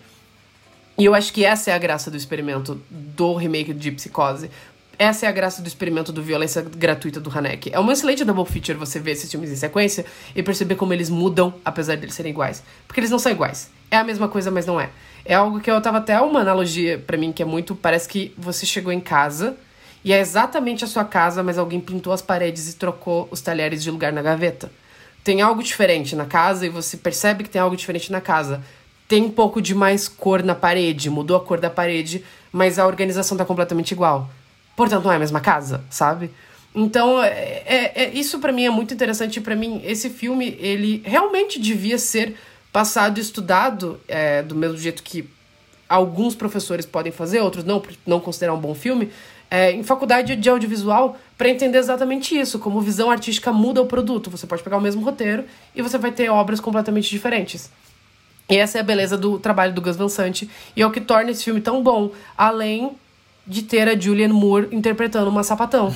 E eu acho que essa é a graça do experimento do remake de Psicose. Essa é a graça do experimento do Violência Gratuita do Haneke. É uma excelente double feature você ver esses filmes em sequência e perceber como eles mudam, apesar de eles serem iguais. Porque eles não são iguais. É a mesma coisa, mas não é. É algo que eu tava até uma analogia pra mim que é muito... Parece que você chegou em casa e é exatamente a sua casa, mas alguém pintou as paredes e trocou os talheres de lugar na gaveta. Tem algo diferente na casa e você percebe que tem algo diferente na casa. Tem um pouco de mais cor na parede, mudou a cor da parede, mas a organização tá completamente igual. Portanto, não é a mesma casa, sabe? Então, é, é, é, isso pra mim é muito interessante. Pra mim, esse filme, ele realmente devia ser passado e estudado, é, do mesmo jeito que alguns professores podem fazer, outros não, por não considerar um bom filme, é, em faculdade de audiovisual, para entender exatamente isso, como visão artística muda o produto. Você pode pegar o mesmo roteiro e você vai ter obras completamente diferentes. E essa é a beleza do trabalho do Gus Van Sant, e é o que torna esse filme tão bom, além de ter a Julianne Moore interpretando uma sapatão.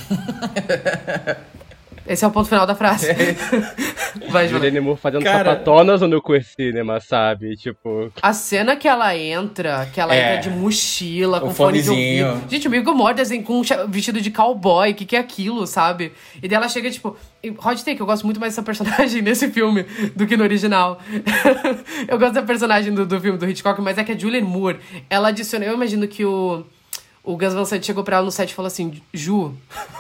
Esse é o ponto final da frase. Vai, Julianne Moore fazendo Cara... sapatonas no Queer Cinema, sabe? Tipo... A cena que ela entra, que ela é. entra de mochila, o com fone de ouvido. Gente, o Viggo Mortensen com um vestido de cowboy, o que, que é aquilo, sabe? E daí ela chega, tipo... Hot take, eu gosto muito mais dessa personagem nesse filme do que no original. Eu gosto da personagem do, do filme do Hitchcock, mas é que a Julianne Moore, ela adiciona... Eu imagino que o... O Gus Van Sant chegou pra ela no set e falou assim, Ju,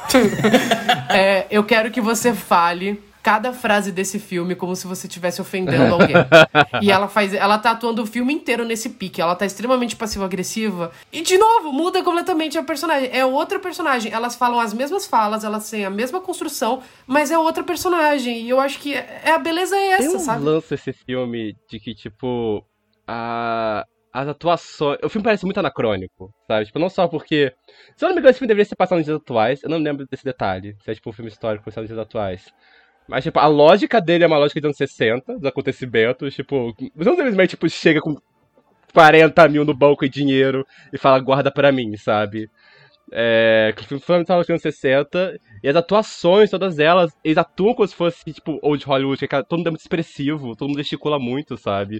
é, eu quero que você fale cada frase desse filme como se você estivesse ofendendo alguém. E ela faz, ela tá atuando o filme inteiro nesse pique. Ela tá extremamente passivo-agressiva. E, de novo, muda completamente a personagem. É outra personagem. Elas falam as mesmas falas, elas têm a mesma construção, mas é outra personagem. E eu acho que é, a beleza é essa, Tem um sabe? Lança esse filme de que, tipo, a... as atuações... O filme parece muito anacrônico, sabe? Tipo, não só porque... Se eu não me engano, esse filme deveria ser passado nos dias atuais. Eu não me lembro desse detalhe. Se é, tipo, um filme histórico passado nos dias atuais. Mas, tipo, a lógica dele é uma lógica dos anos sessenta, dos acontecimentos. Tipo, você não simplesmente, tipo, chega com quarenta mil no banco e dinheiro e fala, guarda pra mim, sabe? É... O filme foi nos anos sessenta. E as atuações, todas elas, eles atuam como se fosse, tipo, old Hollywood. Que todo mundo é muito expressivo, todo mundo gesticula muito, sabe?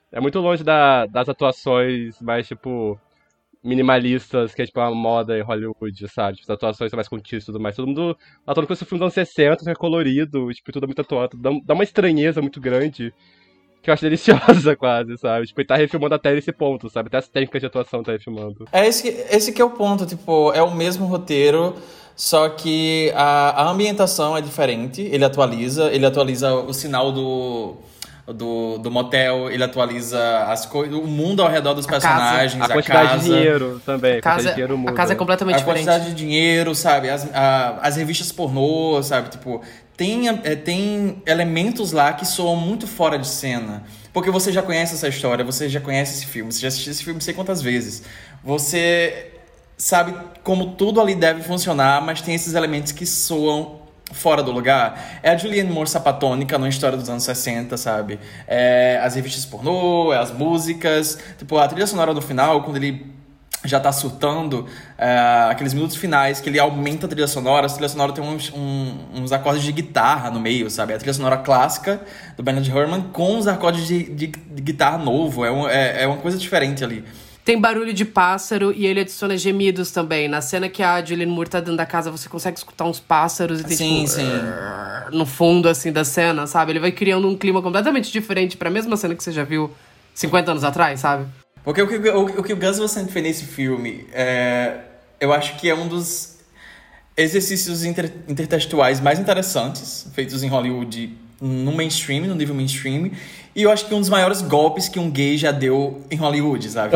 É muito longe da, das atuações mais, tipo, minimalistas, que é tipo uma moda em Hollywood, sabe? Tipo, as atuações são mais contidas e tudo mais. Todo mundo atuando com esse filme dos anos sessenta, que é colorido, tipo, tudo é muito atuado. Dá, dá uma estranheza muito grande, que eu acho deliciosa quase, sabe? Tipo, ele tá refilmando até esse ponto, sabe? Até as técnicas de atuação tá refilmando. É esse, esse que é o ponto, tipo, é o mesmo roteiro, só que a, a ambientação é diferente, ele atualiza, ele atualiza o sinal do... Do, do motel, ele atualiza as coisas, o mundo ao redor dos A personagens, A a quantidade casa, de dinheiro também, A casa, de dinheiro muda. a casa é completamente a diferente. quantidade de dinheiro, sabe? As, a- as revistas pornô, sabe? Tipo, tem, é, tem elementos lá que soam muito fora de cena. Porque você já conhece essa história, você já conhece esse filme, você já assistiu esse filme não sei quantas vezes. Você sabe como tudo ali deve funcionar, mas tem esses elementos que soam fora do lugar. É a Julianne Moore sapatônica numa história dos anos sessenta, sabe? É as revistas pornô, é as músicas. Tipo, a trilha sonora no final, quando ele já tá surtando, é, aqueles minutos finais que ele aumenta a trilha sonora. A trilha sonora tem uns, um, uns acordes de guitarra no meio, sabe? A trilha sonora clássica do Bernard Herrmann com os acordes de, de, de guitarra novo. É, um, é, é uma coisa diferente ali. Tem barulho de pássaro e ele adiciona gemidos também. Na cena que a Julianne Moore tá dentro da casa, você consegue escutar uns pássaros e tem Sim, tipo... sim. no fundo, assim, da cena, sabe? Ele vai criando um clima completamente diferente pra mesma cena que você já viu cinquenta anos atrás, sabe? Porque o que o, o que o Gus Van Sant fez nesse filme, é, eu acho que é um dos exercícios inter, intertextuais mais interessantes feitos em Hollywood no mainstream, no nível mainstream. E eu acho que um dos maiores golpes que um gay já deu em Hollywood, sabe?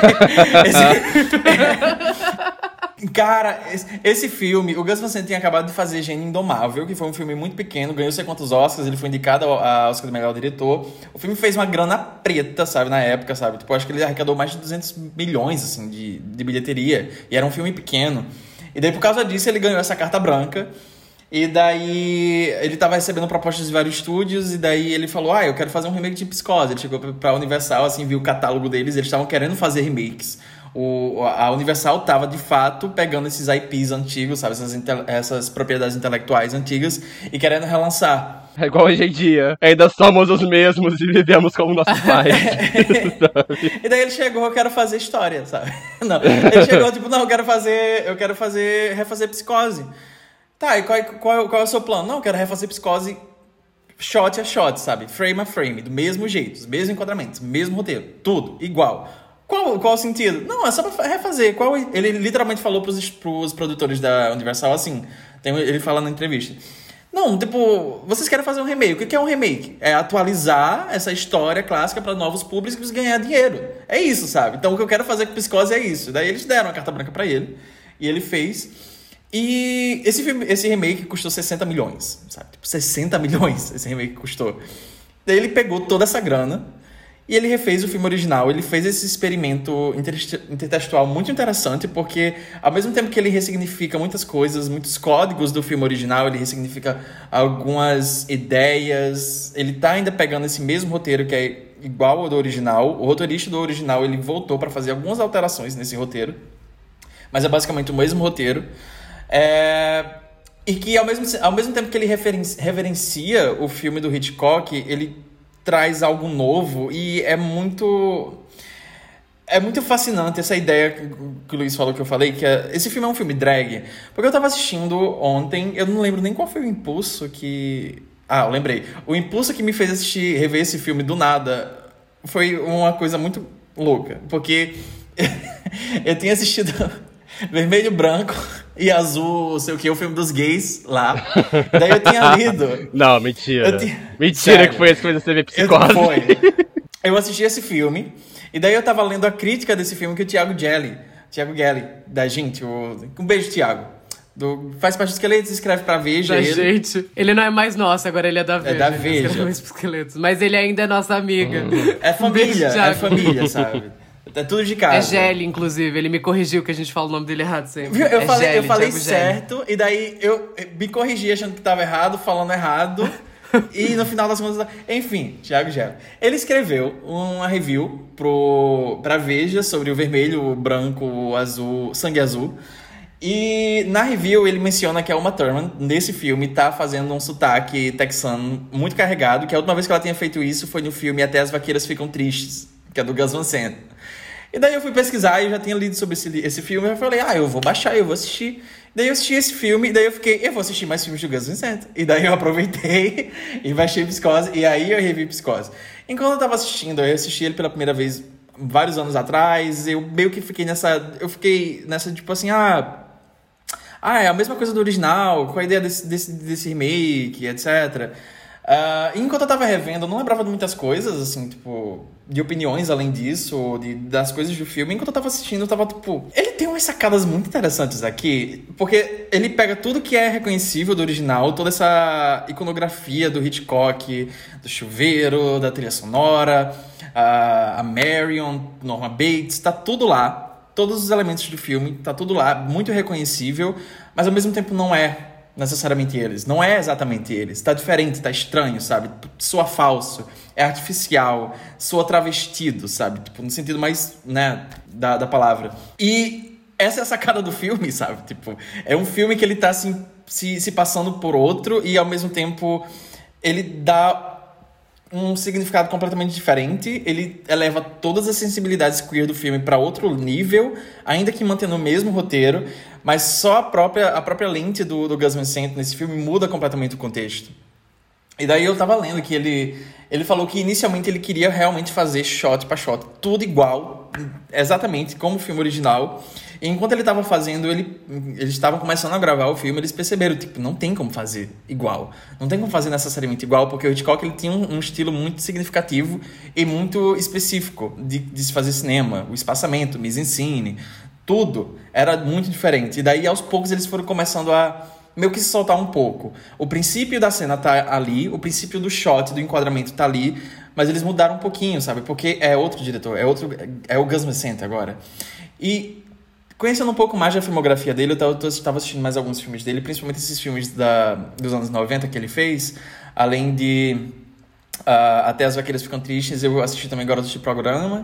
esse, é, cara, esse, esse filme, o Gus Van Sant tinha acabado de fazer Gênio Indomável, que foi um filme muito pequeno, ganhou sei quantos Oscars, ele foi indicado ao Oscar do melhor diretor. O filme fez uma grana preta, sabe, na época, sabe? Tipo, eu acho que ele arrecadou mais de duzentos milhões, assim, de, de bilheteria. E era um filme pequeno. E daí, por causa disso, ele ganhou essa carta branca. E daí, ele tava recebendo propostas de vários estúdios, e daí ele falou, ah, eu quero fazer um remake de Psicose. Ele chegou pra Universal, assim, viu o catálogo deles, eles estavam querendo fazer remakes. O, a Universal tava, de fato, pegando esses I Ps antigos, sabe, essas, inte- essas propriedades intelectuais antigas, e querendo relançar. É igual hoje em dia. Ainda somos os mesmos e vivemos como nossos pais. E daí ele chegou, eu quero fazer história, sabe? Não, ele chegou, tipo, não, eu quero fazer, eu quero fazer, refazer Psicose. Tá, e qual, qual, qual é o seu plano? Não, eu quero refazer Psicose shot a shot, sabe? Frame a frame, do mesmo jeito, os mesmos enquadramentos, mesmo roteiro, tudo, igual. Qual, qual o sentido? Não, é só pra refazer. Qual, ele literalmente falou pros, pros produtores da Universal assim, tem, ele fala na entrevista. Não, tipo, vocês querem fazer um remake. O que é um remake? É atualizar essa história clássica para novos públicos e ganhar dinheiro. É isso, sabe? Então o que eu quero fazer com Psicose é isso. Daí eles deram a carta branca pra ele, e ele fez... E esse, filme, esse remake custou sessenta milhões, sabe? Tipo, sessenta milhões esse remake custou. Daí ele pegou toda essa grana e ele refez o filme original. Ele fez esse experimento inter- intertextual muito interessante, porque ao mesmo tempo que ele ressignifica muitas coisas, muitos códigos do filme original, ele ressignifica algumas ideias. Ele tá ainda pegando esse mesmo roteiro que é igual ao do original. O roteirista do original, ele voltou para fazer algumas alterações nesse roteiro, mas é basicamente o mesmo roteiro. É... E que ao mesmo, ao mesmo tempo que ele referencia, reverencia o filme do Hitchcock, ele traz algo novo e é muito... É muito fascinante essa ideia que o Luiz falou, que eu falei, que é, esse filme é um filme drag. Porque eu tava assistindo ontem, eu não lembro nem qual foi o impulso que... Ah, eu lembrei. O impulso que me fez assistir, rever esse filme do nada foi uma coisa muito louca. Porque eu tinha assistido Vermelho, Branco e Azul, sei o que, o filme dos gays lá. Daí eu tinha lido... Não, mentira. Tinha... Mentira. Sério? Que foi esse que fez você ver Psicose. Eu, foi. Eu assisti esse filme, e daí eu tava lendo a crítica desse filme que o Thiago Gelli, Thiago Gelli, da gente, o... um beijo, Thiago. Do... Faz parte dos Esqueletos, escreve pra Veja. Da ele... gente. Ele não é mais nosso, agora ele é da Veja. É da ele Veja. escreve mais pros Esqueletos. Mas ele ainda é nossa amiga. É família, Um beijo, é Thiago. família, sabe? É tudo de casa. É Gelli, inclusive. Ele me corrigiu que a gente fala o nome dele errado sempre. Viu? Eu é falei, Gelli, eu falei Thiago Gelli. certo, e daí eu me corrigi achando que tava errado, falando errado. E no final das contas... Enfim, Thiago Gelli. Ele escreveu uma review pro, pra Veja sobre o vermelho, o branco, o azul, sangue azul. E na review ele menciona que a Uma Thurman, nesse filme, tá fazendo um sotaque texano muito carregado, que a última vez que ela tinha feito isso foi no filme Até as Vaqueiras Ficam Tristes, que é do Gus Van Sant. E daí eu fui pesquisar e eu já tinha lido sobre esse, esse filme, e eu falei, ah, eu vou baixar, eu vou assistir. Daí eu assisti esse filme, e daí eu fiquei, eu vou assistir mais filmes do Gus Van Sant. E daí eu aproveitei e baixei Psicose, e aí eu revi Psicose. Enquanto eu tava assistindo, eu assisti ele pela primeira vez vários anos atrás, eu meio que fiquei nessa, eu fiquei nessa, tipo assim, ah... Ah, é a mesma coisa do original, com a ideia desse, desse, desse remake, etcétera. Uh, enquanto eu tava revendo, eu não lembrava de muitas coisas, assim, tipo, de opiniões além disso, de, das coisas do filme. Enquanto eu tava assistindo, eu tava, tipo... Ele tem umas sacadas muito interessantes aqui, porque ele pega tudo que é reconhecível do original, toda essa iconografia do Hitchcock, do chuveiro, da trilha sonora, uh, a Marion, Norma Bates, tá tudo lá. Todos os elementos do filme, tá tudo lá, muito reconhecível, mas ao mesmo tempo não é necessariamente eles. Não é exatamente eles. Tá diferente, tá estranho, sabe? Soa falso, é artificial, soa travestido, sabe? Tipo, no sentido mais, né, da, da palavra. E essa é a sacada do filme, sabe? Tipo, é um filme que ele tá assim, se, se passando por outro e ao mesmo tempo ele dá um significado completamente diferente. Ele eleva todas as sensibilidades queer do filme para outro nível, ainda que mantendo o mesmo roteiro, mas só a própria, a própria lente do, do Gus Van Sant nesse filme muda completamente o contexto. E daí eu tava lendo que ele, ele falou que inicialmente ele queria realmente fazer shot para shot, tudo igual, exatamente como o filme original. E enquanto ele estava fazendo, ele, eles estavam começando a gravar o filme, eles perceberam, tipo, não tem como fazer igual. Não tem como fazer necessariamente igual, porque o Hitchcock ele tinha um, um estilo muito significativo e muito específico de, de se fazer cinema. O espaçamento, o mise-en-scène, tudo era muito diferente. E daí, aos poucos, eles foram começando a meio que se soltar um pouco. O princípio da cena tá ali, o princípio do shot, do enquadramento tá ali, mas eles mudaram um pouquinho, sabe? Porque é outro diretor, é, outro, é o Gus Van Sant agora. E... conhecendo um pouco mais da filmografia dele, eu estava assistindo mais alguns filmes dele, principalmente esses filmes da, dos anos noventa que ele fez, além de uh, Até as Vaqueiras Ficam Tristes, eu assisti também Garotos de Programa,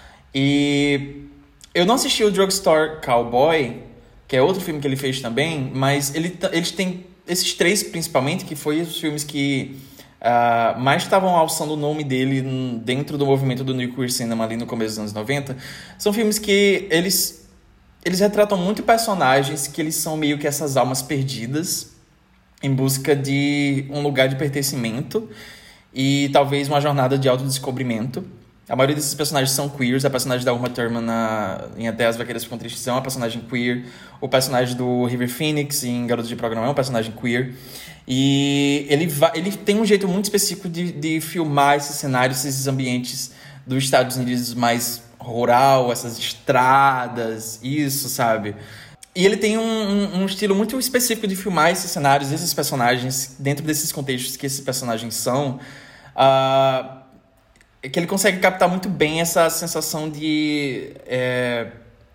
e eu não assisti o Drugstore Cowboy, que é outro filme que ele fez também, mas ele, eles têm esses três principalmente, que foram os filmes que uh, mais estavam alçando o nome dele dentro do movimento do New Queer Cinema ali no começo dos anos noventa, são filmes que eles... Eles retratam muito personagens que eles são meio que essas almas perdidas em busca de um lugar de pertencimento e talvez uma jornada de autodescobrimento. A maioria desses personagens são queers. A personagem da Uma Thurman na, em Até as Vaqueiras Ficam Tristes é uma personagem queer. O personagem do River Phoenix em Garotos de Programa é um personagem queer. E ele, vai, ele tem um jeito muito específico de, de filmar esses cenários, esses ambientes dos Estados Unidos mais rural, essas estradas, isso, sabe? E ele tem um, um, um estilo muito específico de filmar esses cenários, esses personagens, dentro desses contextos que esses personagens são, uh, que ele consegue captar muito bem essa sensação de é,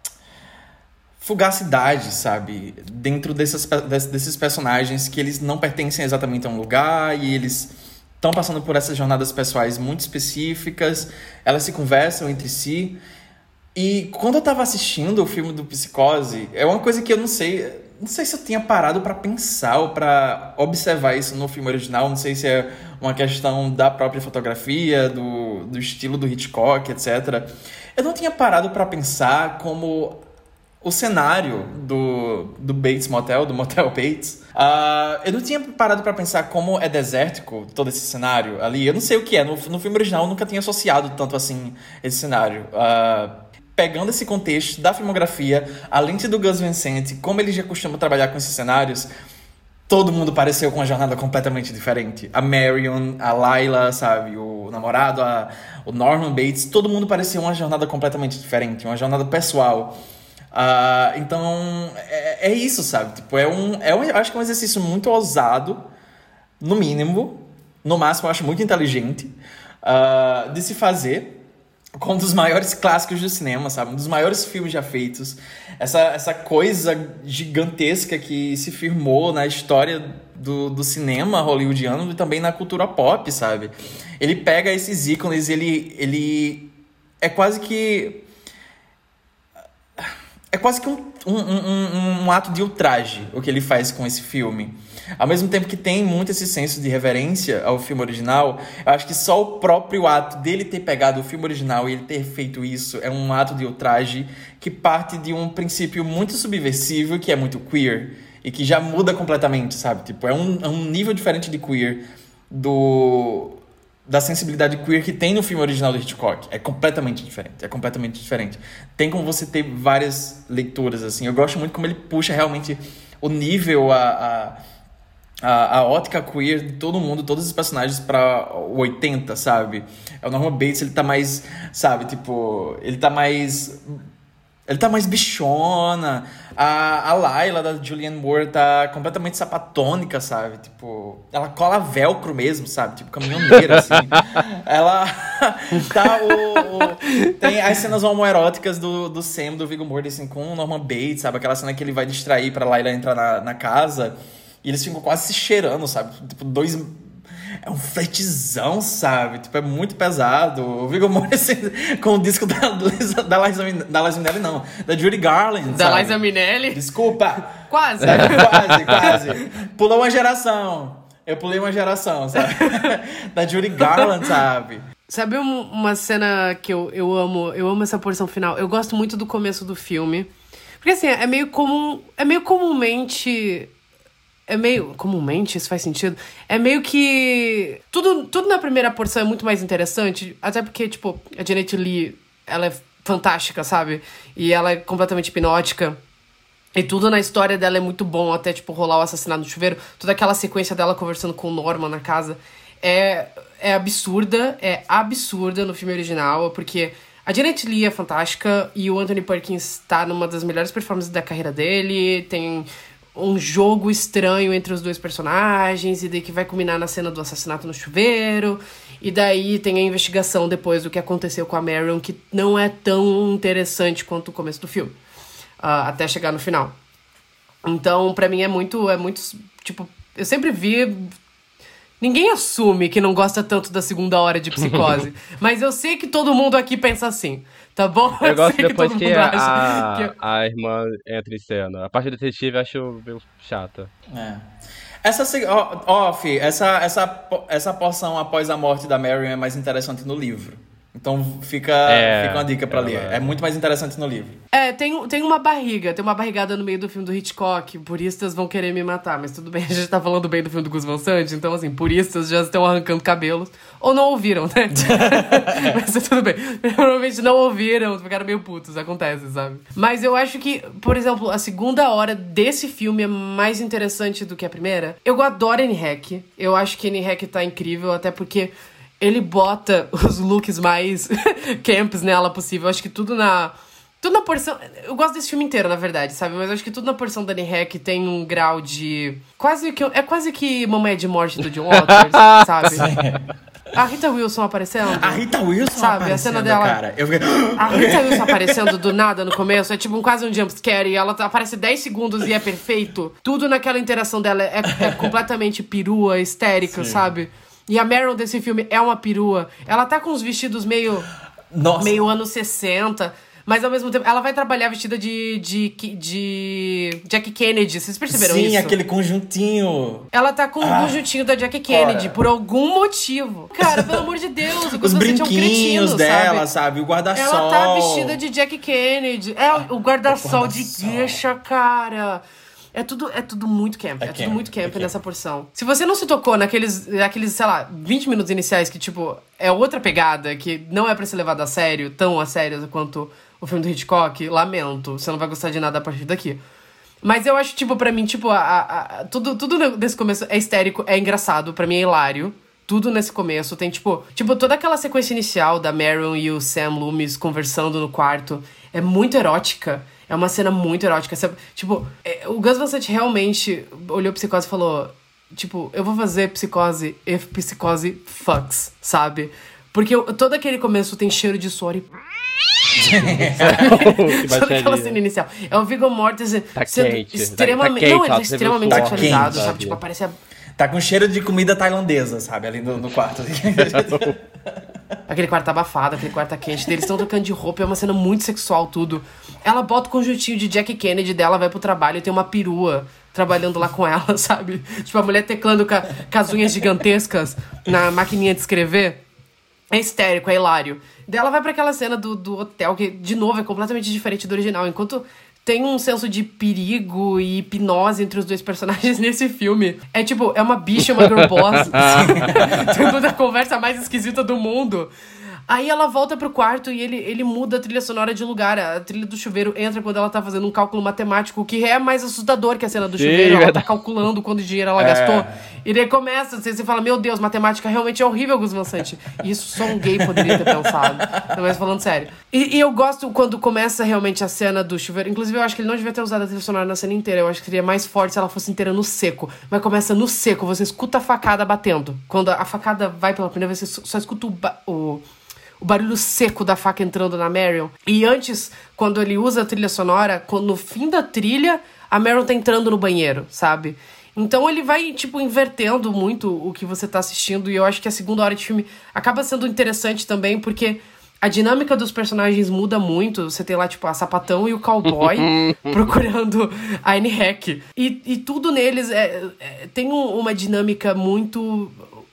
fugacidade, sabe? Dentro desses, desses personagens que eles não pertencem exatamente a um lugar e eles estão passando por essas jornadas pessoais muito específicas, elas se conversam entre si. E quando eu tava assistindo o filme do Psicose, é uma coisa que eu não sei, não sei se eu tinha parado para pensar ou para observar isso no filme original, não sei se é uma questão da própria fotografia, do, do estilo do Hitchcock, etcétera. Eu não tinha parado para pensar como o cenário do, do Bates Motel, do Motel Bates, uh, eu não tinha parado pra pensar como é desértico todo esse cenário ali. Eu não sei o que é. No, no filme original eu nunca tinha associado tanto assim esse cenário. Uh, pegando esse contexto da filmografia, a lente do Gus Van Sant, como ele já costuma trabalhar com esses cenários, todo mundo pareceu com uma jornada completamente diferente. A Marion, a Layla, sabe? O namorado, a, o Norman Bates, todo mundo parecia uma jornada completamente diferente, uma jornada pessoal. Uh, então, é, é isso, sabe? Tipo, é um, é um, eu acho que é um exercício muito ousado, no mínimo, no máximo eu acho muito inteligente, uh, de se fazer, com um dos maiores clássicos do cinema, sabe? Um dos maiores filmes já feitos. Essa, essa coisa gigantesca que se firmou na história do, do cinema hollywoodiano e também na cultura pop, sabe? Ele pega esses ícones, ele, ele é quase que... É quase que um, um, um, um ato de ultraje o que ele faz com esse filme. Ao mesmo tempo que tem muito esse senso de reverência ao filme original, eu acho que só o próprio ato dele ter pegado o filme original e ele ter feito isso é um ato de ultraje que parte de um princípio muito subversivo, que é muito queer, e que já muda completamente, sabe? Tipo, é um, é um nível diferente de queer do... da sensibilidade queer que tem no filme original do Hitchcock. É completamente diferente, é completamente diferente. Tem como você ter várias leituras, assim. Eu gosto muito como ele puxa realmente o nível, a, a, a, a ótica queer de todo mundo, todos os personagens pra o oitenta, sabe? O Norman Bates, ele tá mais, sabe, tipo... Ele tá mais... Ele tá mais bichona. A, a Layla, da Julianne Moore, tá completamente sapatônica, sabe? Tipo, ela cola velcro mesmo, sabe? Tipo, caminhoneira, assim. Ela tá o, o... Tem as cenas homoeróticas do, do Sam, do Viggo Mortensen com o Norman Bates, sabe? Aquela cena que ele vai distrair pra Layla entrar na, na casa e eles ficam quase se cheirando, sabe? Tipo, dois... É um fletizão, sabe? Tipo, é muito pesado. O Viggo Mortensen com o disco da, da, Liza, da Liza Minnelli, não. Da Judy Garland, Da sabe? Liza Minnelli? Desculpa. Quase. Sabe? Quase, quase. Pulou uma geração. Eu pulei uma geração, sabe? Da Judy Garland, sabe? Sabe uma cena que eu, eu amo? Eu amo essa porção final. Eu gosto muito do começo do filme. Porque, assim, é meio comum... É meio comumente... É meio... Comumente, isso faz sentido? É meio que... Tudo, tudo na primeira porção é muito mais interessante. Até porque, tipo, a Janet Leigh, ela é fantástica, sabe? E ela é completamente hipnótica. E tudo na história dela é muito bom. Até, tipo, rolar o assassinato no chuveiro. Toda aquela sequência dela conversando com o Norman na casa. É, é absurda. É absurda no filme original. Porque a Janet Leigh é fantástica. E o Anthony Perkins tá numa das melhores performances da carreira dele. Tem... um jogo estranho entre os dois personagens, e daí que vai culminar na cena do assassinato no chuveiro, e daí tem a investigação depois do que aconteceu com a Marion, que não é tão interessante quanto o começo do filme, uh, até chegar no final. Então, pra mim é muito, é muito, tipo, eu sempre vi... Ninguém assume que não gosta tanto da segunda hora de Psicose, mas eu sei que todo mundo aqui pensa assim, tá bom? Eu, eu gosto sei depois que, que a, que eu... a irmã entra em cena. A parte do detetive eu acho meio chata. É. Essa, ó, ó, Fih, essa, essa, essa porção após a morte da Marion é mais interessante no livro. Então fica, é, fica uma dica pra é, ler. É muito mais interessante no livro. É, tem, tem uma barriga, tem uma barrigada no meio do filme do Hitchcock. Puristas vão querer me matar, mas tudo bem, a gente tá falando bem do filme do Gus Van Sant, então assim, puristas já estão arrancando cabelos. Ou não ouviram, né? Mas tudo bem. Provavelmente não ouviram, ficaram meio putos, acontece, sabe? Mas eu acho que, por exemplo, a segunda hora desse filme é mais interessante do que a primeira. Eu adoro Annie Hack. Eu acho que Annie Hack tá incrível, até porque... ele bota os looks mais camps nela possível. Eu acho que tudo na... Tudo na porção... Eu gosto desse filme inteiro, na verdade, sabe? Mas eu acho que tudo na porção da Annie Hack tem um grau de... Quase que... É quase que Mamãe de Morte do John Waters, sabe? A Rita Wilson aparecendo. A Rita Wilson sabe? aparecendo, A cena dela... cara. Eu fiquei... A Rita Wilson aparecendo do nada no começo é tipo um, quase um jumpscare. E ela aparece dez segundos e é perfeito. Tudo naquela interação dela é, é completamente perua, histérica, Sim. sabe? E a Marion desse filme é uma perua. Ela tá com uns vestidos meio... Nossa. Meio anos sessenta. Mas ao mesmo tempo, ela vai trabalhar vestida de... De, de Jackie Kennedy. Vocês perceberam Sim, isso? Sim, aquele conjuntinho. Ela tá com o Ah, conjuntinho da Jackie Kennedy. cara. Por algum motivo. Cara, pelo amor de Deus. O Os Gus Van Sant é um brinquinhos cretino, dela, sabe? sabe? O guarda-sol. Ela tá vestida de Jackie Kennedy. É, o guarda-sol de guarda-sol. gueixa, cara. É tudo, é tudo muito camp. É, É tudo camp, muito camp, é camp. nessa porção. Se você não se tocou naqueles, naqueles, sei lá, vinte minutos iniciais que, tipo, é outra pegada, que não é pra ser levado a sério, tão a sério quanto o filme do Hitchcock, lamento. Você não vai gostar de nada a partir daqui. Mas eu acho, tipo, pra mim, tipo, a, a, a, tudo, tudo nesse começo é histérico, é engraçado, pra mim é hilário. Tudo nesse começo tem, tipo... Tipo, toda aquela sequência inicial da Marion e o Sam Loomis conversando no quarto é muito erótica. É uma cena muito erótica. Sabe? Tipo, é, o Gus Van Sant realmente olhou Psicose e falou... Tipo, eu vou fazer Psicose if Psicose fucks, sabe? Porque eu, todo aquele começo tem cheiro de suor e... Toda aquela cena inicial. É o Viggo Mortensen Tá sendo quente, extremamente... tá quente, não, ele ó, tá você extremamente viu o suor. sexualizado, Tá quente, sabe? sabe? Tipo, parece... A... Tá com cheiro de comida tailandesa, sabe? Ali no, no quarto. Aquele quarto tá abafado, aquele quarto tá quente. Eles estão trocando de roupa, é uma cena muito sexual, tudo. Ela bota o conjuntinho de Jack Kennedy dela, vai pro trabalho e tem uma perua trabalhando lá com ela, sabe? Tipo, a mulher teclando com, a, com as unhas gigantescas na maquininha de escrever. É histérico, é hilário. Daí ela vai pra aquela cena do, do hotel, que, de novo, é completamente diferente do original. Enquanto tem um senso de perigo e hipnose entre os dois personagens nesse filme. É tipo, é uma bicha e uma girl boss. Assim. Tem toda a conversa mais esquisita do mundo. Aí ela volta pro quarto e ele, ele muda a trilha sonora de lugar. A trilha do chuveiro entra quando ela tá fazendo um cálculo matemático, que é mais assustador que a cena do Sim, chuveiro. Ela verdade. tá calculando quanto dinheiro ela É. gastou. E daí começa, você, você fala, meu Deus, matemática realmente é horrível, Gus Van Sant. Isso só um gay poderia ter pensado. Não, mas falando sério. E, e eu gosto quando começa realmente a cena do chuveiro. Inclusive, eu acho que ele não devia ter usado a trilha sonora na cena inteira. Eu acho que seria mais forte se ela fosse inteira no seco. Mas começa no seco, você escuta a facada batendo. Quando a facada vai pela primeira vez, você só escuta o... Ba- o O barulho seco da faca entrando na Marion. E antes, quando ele usa a trilha sonora, quando, no fim da trilha, a Marion tá entrando no banheiro, sabe? Então ele vai, tipo, invertendo muito o que você tá assistindo. E eu acho que a segunda hora de filme acaba sendo interessante também, porque a dinâmica dos personagens muda muito. Você tem lá, tipo, a Sapatão e o Cowboy procurando a Anne Hack. E, e tudo neles é, é, tem um, uma dinâmica muito...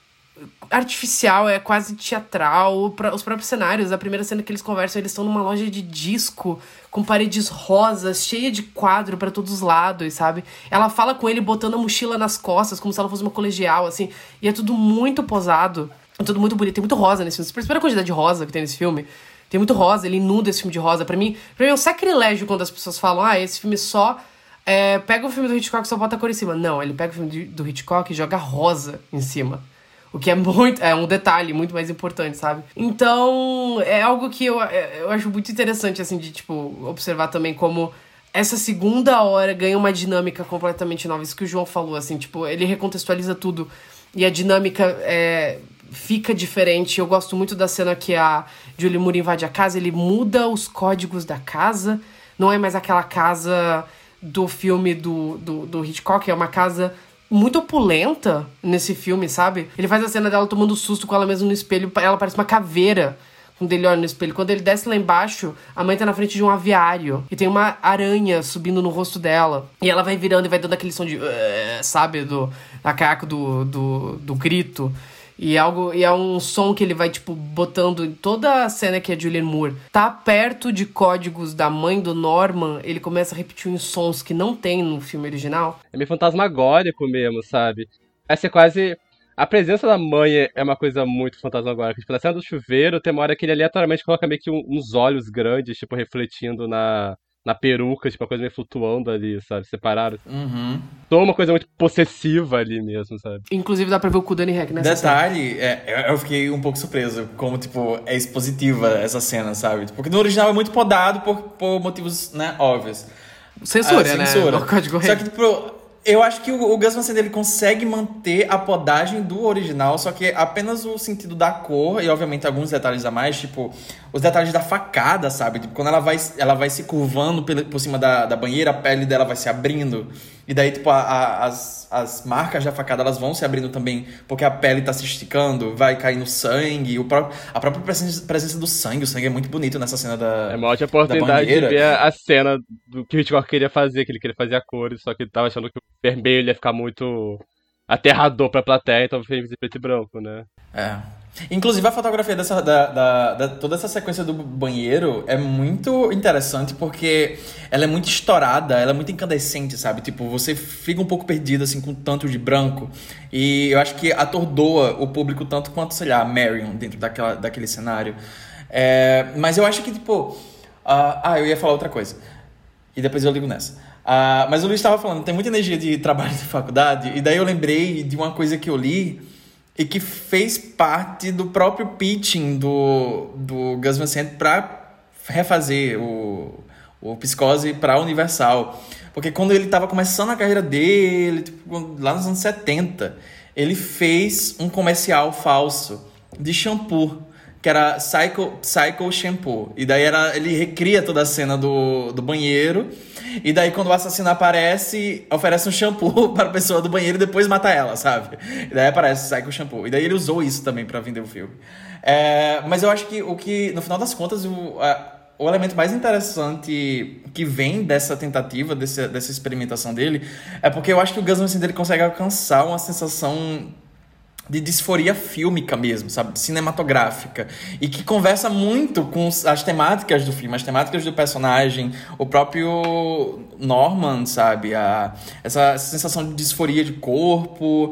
artificial, é quase teatral. Os próprios cenários, a primeira cena que eles conversam, eles estão numa loja de disco com paredes rosas, cheia de quadro pra todos os lados, sabe? Ela fala com ele botando a mochila nas costas, como se ela fosse uma colegial, assim, e é tudo muito posado, é tudo muito bonito, tem muito rosa nesse filme. Você percebeu a quantidade de rosa que tem nesse filme? Tem muito rosa, ele inunda esse filme de rosa. Pra mim, pra mim é um sacrilégio quando as pessoas falam, ah, esse filme só... É, pega o filme do Hitchcock e só bota a cor em cima. Não, ele pega o filme do Hitchcock e joga rosa em cima. O que é muito, é um detalhe muito mais importante, sabe? Então, é algo que eu, eu acho muito interessante, assim, de, tipo, observar também como essa segunda hora ganha uma dinâmica completamente nova. Isso que o João falou, assim, tipo, ele recontextualiza tudo e a dinâmica é, fica diferente. Eu gosto muito da cena que a Julie Moore invade a casa, ele muda os códigos da casa. Não é mais aquela casa do filme do, do, do Hitchcock, é uma casa... muito opulenta nesse filme, sabe? Ele faz a cena dela tomando susto com ela mesma no espelho. Ela parece uma caveira quando ele olha no espelho. Quando ele desce lá embaixo, a mãe tá na frente de um aviário. E tem uma aranha subindo no rosto dela. E ela vai virando e vai dando aquele som de... sabe? Do macaco, do, do, do grito. E é, algo, e é um som que ele vai, tipo, botando em toda a cena que a Julianne Moore tá perto de códigos da mãe do Norman, ele começa a repetir uns sons que não tem no filme original. É meio fantasmagórico mesmo, sabe? Vai ser quase... A presença da mãe é uma coisa muito fantasmagórica. Tipo, na cena do chuveiro, tem uma hora que ele aleatoriamente coloca meio que um, uns olhos grandes, tipo, refletindo na... na peruca, tipo, uma coisa meio flutuando ali, sabe? Separado. Uhum. Então, uma coisa muito possessiva ali mesmo, sabe? Inclusive, dá pra ver o cu da Anne Hack nessa Detalhe, é, eu fiquei um pouco surpreso como, tipo, é expositiva essa cena, sabe? Porque no original é muito podado por, por motivos, né, óbvios. Censura, Ah, né? censura. No Código Só que, tipo, eu acho que o, o Gus Van Sant, ele consegue manter a podagem do original, só que apenas o sentido da cor e, obviamente, alguns detalhes a mais, tipo, os detalhes da facada, sabe? Tipo, quando ela vai, ela vai se curvando por, por cima da, da banheira, a pele dela vai se abrindo. E daí, tipo, a, a, as, as marcas da facada, elas vão se abrindo também, porque a pele tá se esticando, vai caindo sangue, o próprio, a própria presença, presença do sangue, o sangue é muito bonito nessa cena da É uma ótima oportunidade de ver a cena do que o Hitchcock queria fazer, que ele queria fazer a cores, só que ele tava achando que o vermelho ia ficar muito aterrador pra plateia, então fez em preto e branco, né? É. Inclusive a fotografia dessa, da, da, da, toda essa sequência do banheiro é muito interessante porque ela é muito estourada, ela é muito incandescente, sabe? Tipo, você fica um pouco perdido assim com tanto de branco e eu acho que atordoa o público tanto quanto, sei lá, a Marion dentro daquela, daquele cenário. É, mas eu acho que, tipo... Uh, ah, eu ia falar outra coisa e depois eu ligo nessa. Uh, mas o Luiz estava falando, tem muita energia de trabalho de faculdade e daí eu lembrei de uma coisa que eu li e que fez parte do próprio pitching do, do Gus Van Sant para refazer o, o Psicose para a Universal. Porque quando ele estava começando a carreira dele, tipo, lá nos anos setenta, ele fez um comercial falso de shampoo que era Psycho, Psycho Shampoo. E daí era, ele recria toda a cena do, do banheiro. E daí quando o assassino aparece, oferece um shampoo para a pessoa do banheiro e depois mata ela, sabe? E daí aparece Psycho Shampoo. E daí ele usou isso também para vender o filme. É, mas eu acho que o que, no final das contas, o, a, o elemento mais interessante que vem dessa tentativa, desse, dessa experimentação dele, é porque eu acho que o Gus Van Sant ele consegue alcançar uma sensação de disforia fílmica mesmo, sabe? Cinematográfica. E que conversa muito com as temáticas do filme, as temáticas do personagem, o próprio Norman, sabe? A, essa, essa sensação de disforia de corpo,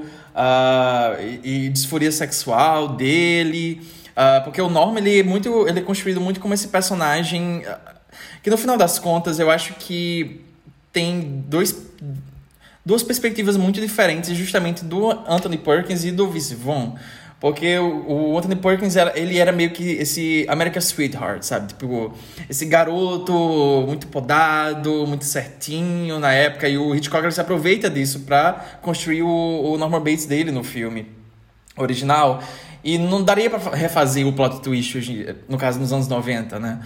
uh, e, e disforia sexual dele. Uh, porque o Norman, ele é, muito, ele é construído muito como esse personagem uh, que, no final das contas, eu acho que tem dois... duas perspectivas muito diferentes, justamente do Anthony Perkins e do Vince Vaughn. Porque o, o Anthony Perkins, era, ele era meio que esse American Sweetheart, sabe? Tipo, esse garoto muito podado, muito certinho na época. E o Hitchcock ele se aproveita disso pra construir o, o Norman Bates dele no filme original. E não daria pra refazer o plot twist, hoje, no caso, nos anos noventa, né?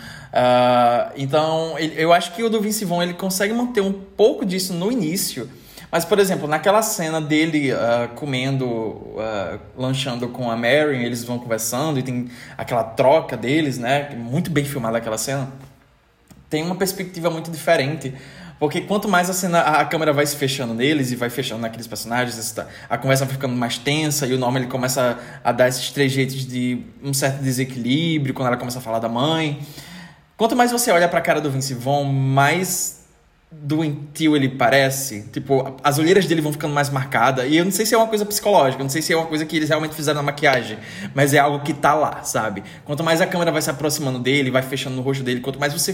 Uh, então, eu acho que o do Vince Vaughn, ele consegue manter um pouco disso no início. Mas, por exemplo, naquela cena dele uh, comendo, uh, lanchando com a Marion, eles vão conversando e tem aquela troca deles, né? Muito bem filmada aquela cena. Tem uma perspectiva muito diferente. Porque quanto mais a cena, a câmera vai se fechando neles e vai fechando naqueles personagens, a conversa vai ficando mais tensa e o Norman ele começa a dar esses trejeitos de um certo desequilíbrio quando ela começa a falar da mãe. Quanto mais você olha pra cara do Vince Vaughn, mais doentio ele parece, tipo, as olheiras dele vão ficando mais marcadas, e eu não sei se é uma coisa psicológica, eu não sei se é uma coisa que eles realmente fizeram na maquiagem, mas é algo que tá lá, sabe? Quanto mais a câmera vai se aproximando dele, vai fechando no rosto dele, quanto mais você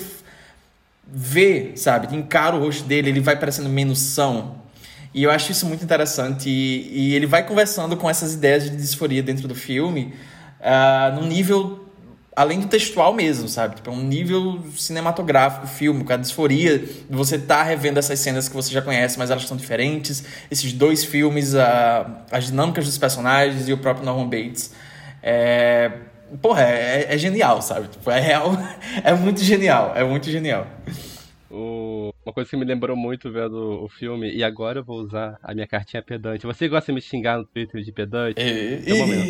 vê, sabe, encara o rosto dele, ele vai parecendo menos são, e eu acho isso muito interessante, e, e ele vai conversando com essas ideias de disforia dentro do filme, uh, num nível além do textual mesmo, sabe? Tipo, é um nível cinematográfico, filme, com a disforia de você tá revendo essas cenas que você já conhece, mas elas estão diferentes. Esses dois filmes, a, as dinâmicas dos personagens e o próprio Norman Bates. É, porra, é, é genial, sabe? Tipo, é real, é muito genial, é muito genial. O... Uma coisa que me lembrou muito vendo o filme, e agora eu vou usar a minha cartinha pedante. Você gosta de me xingar no Twitter de pedante? E... É o momento.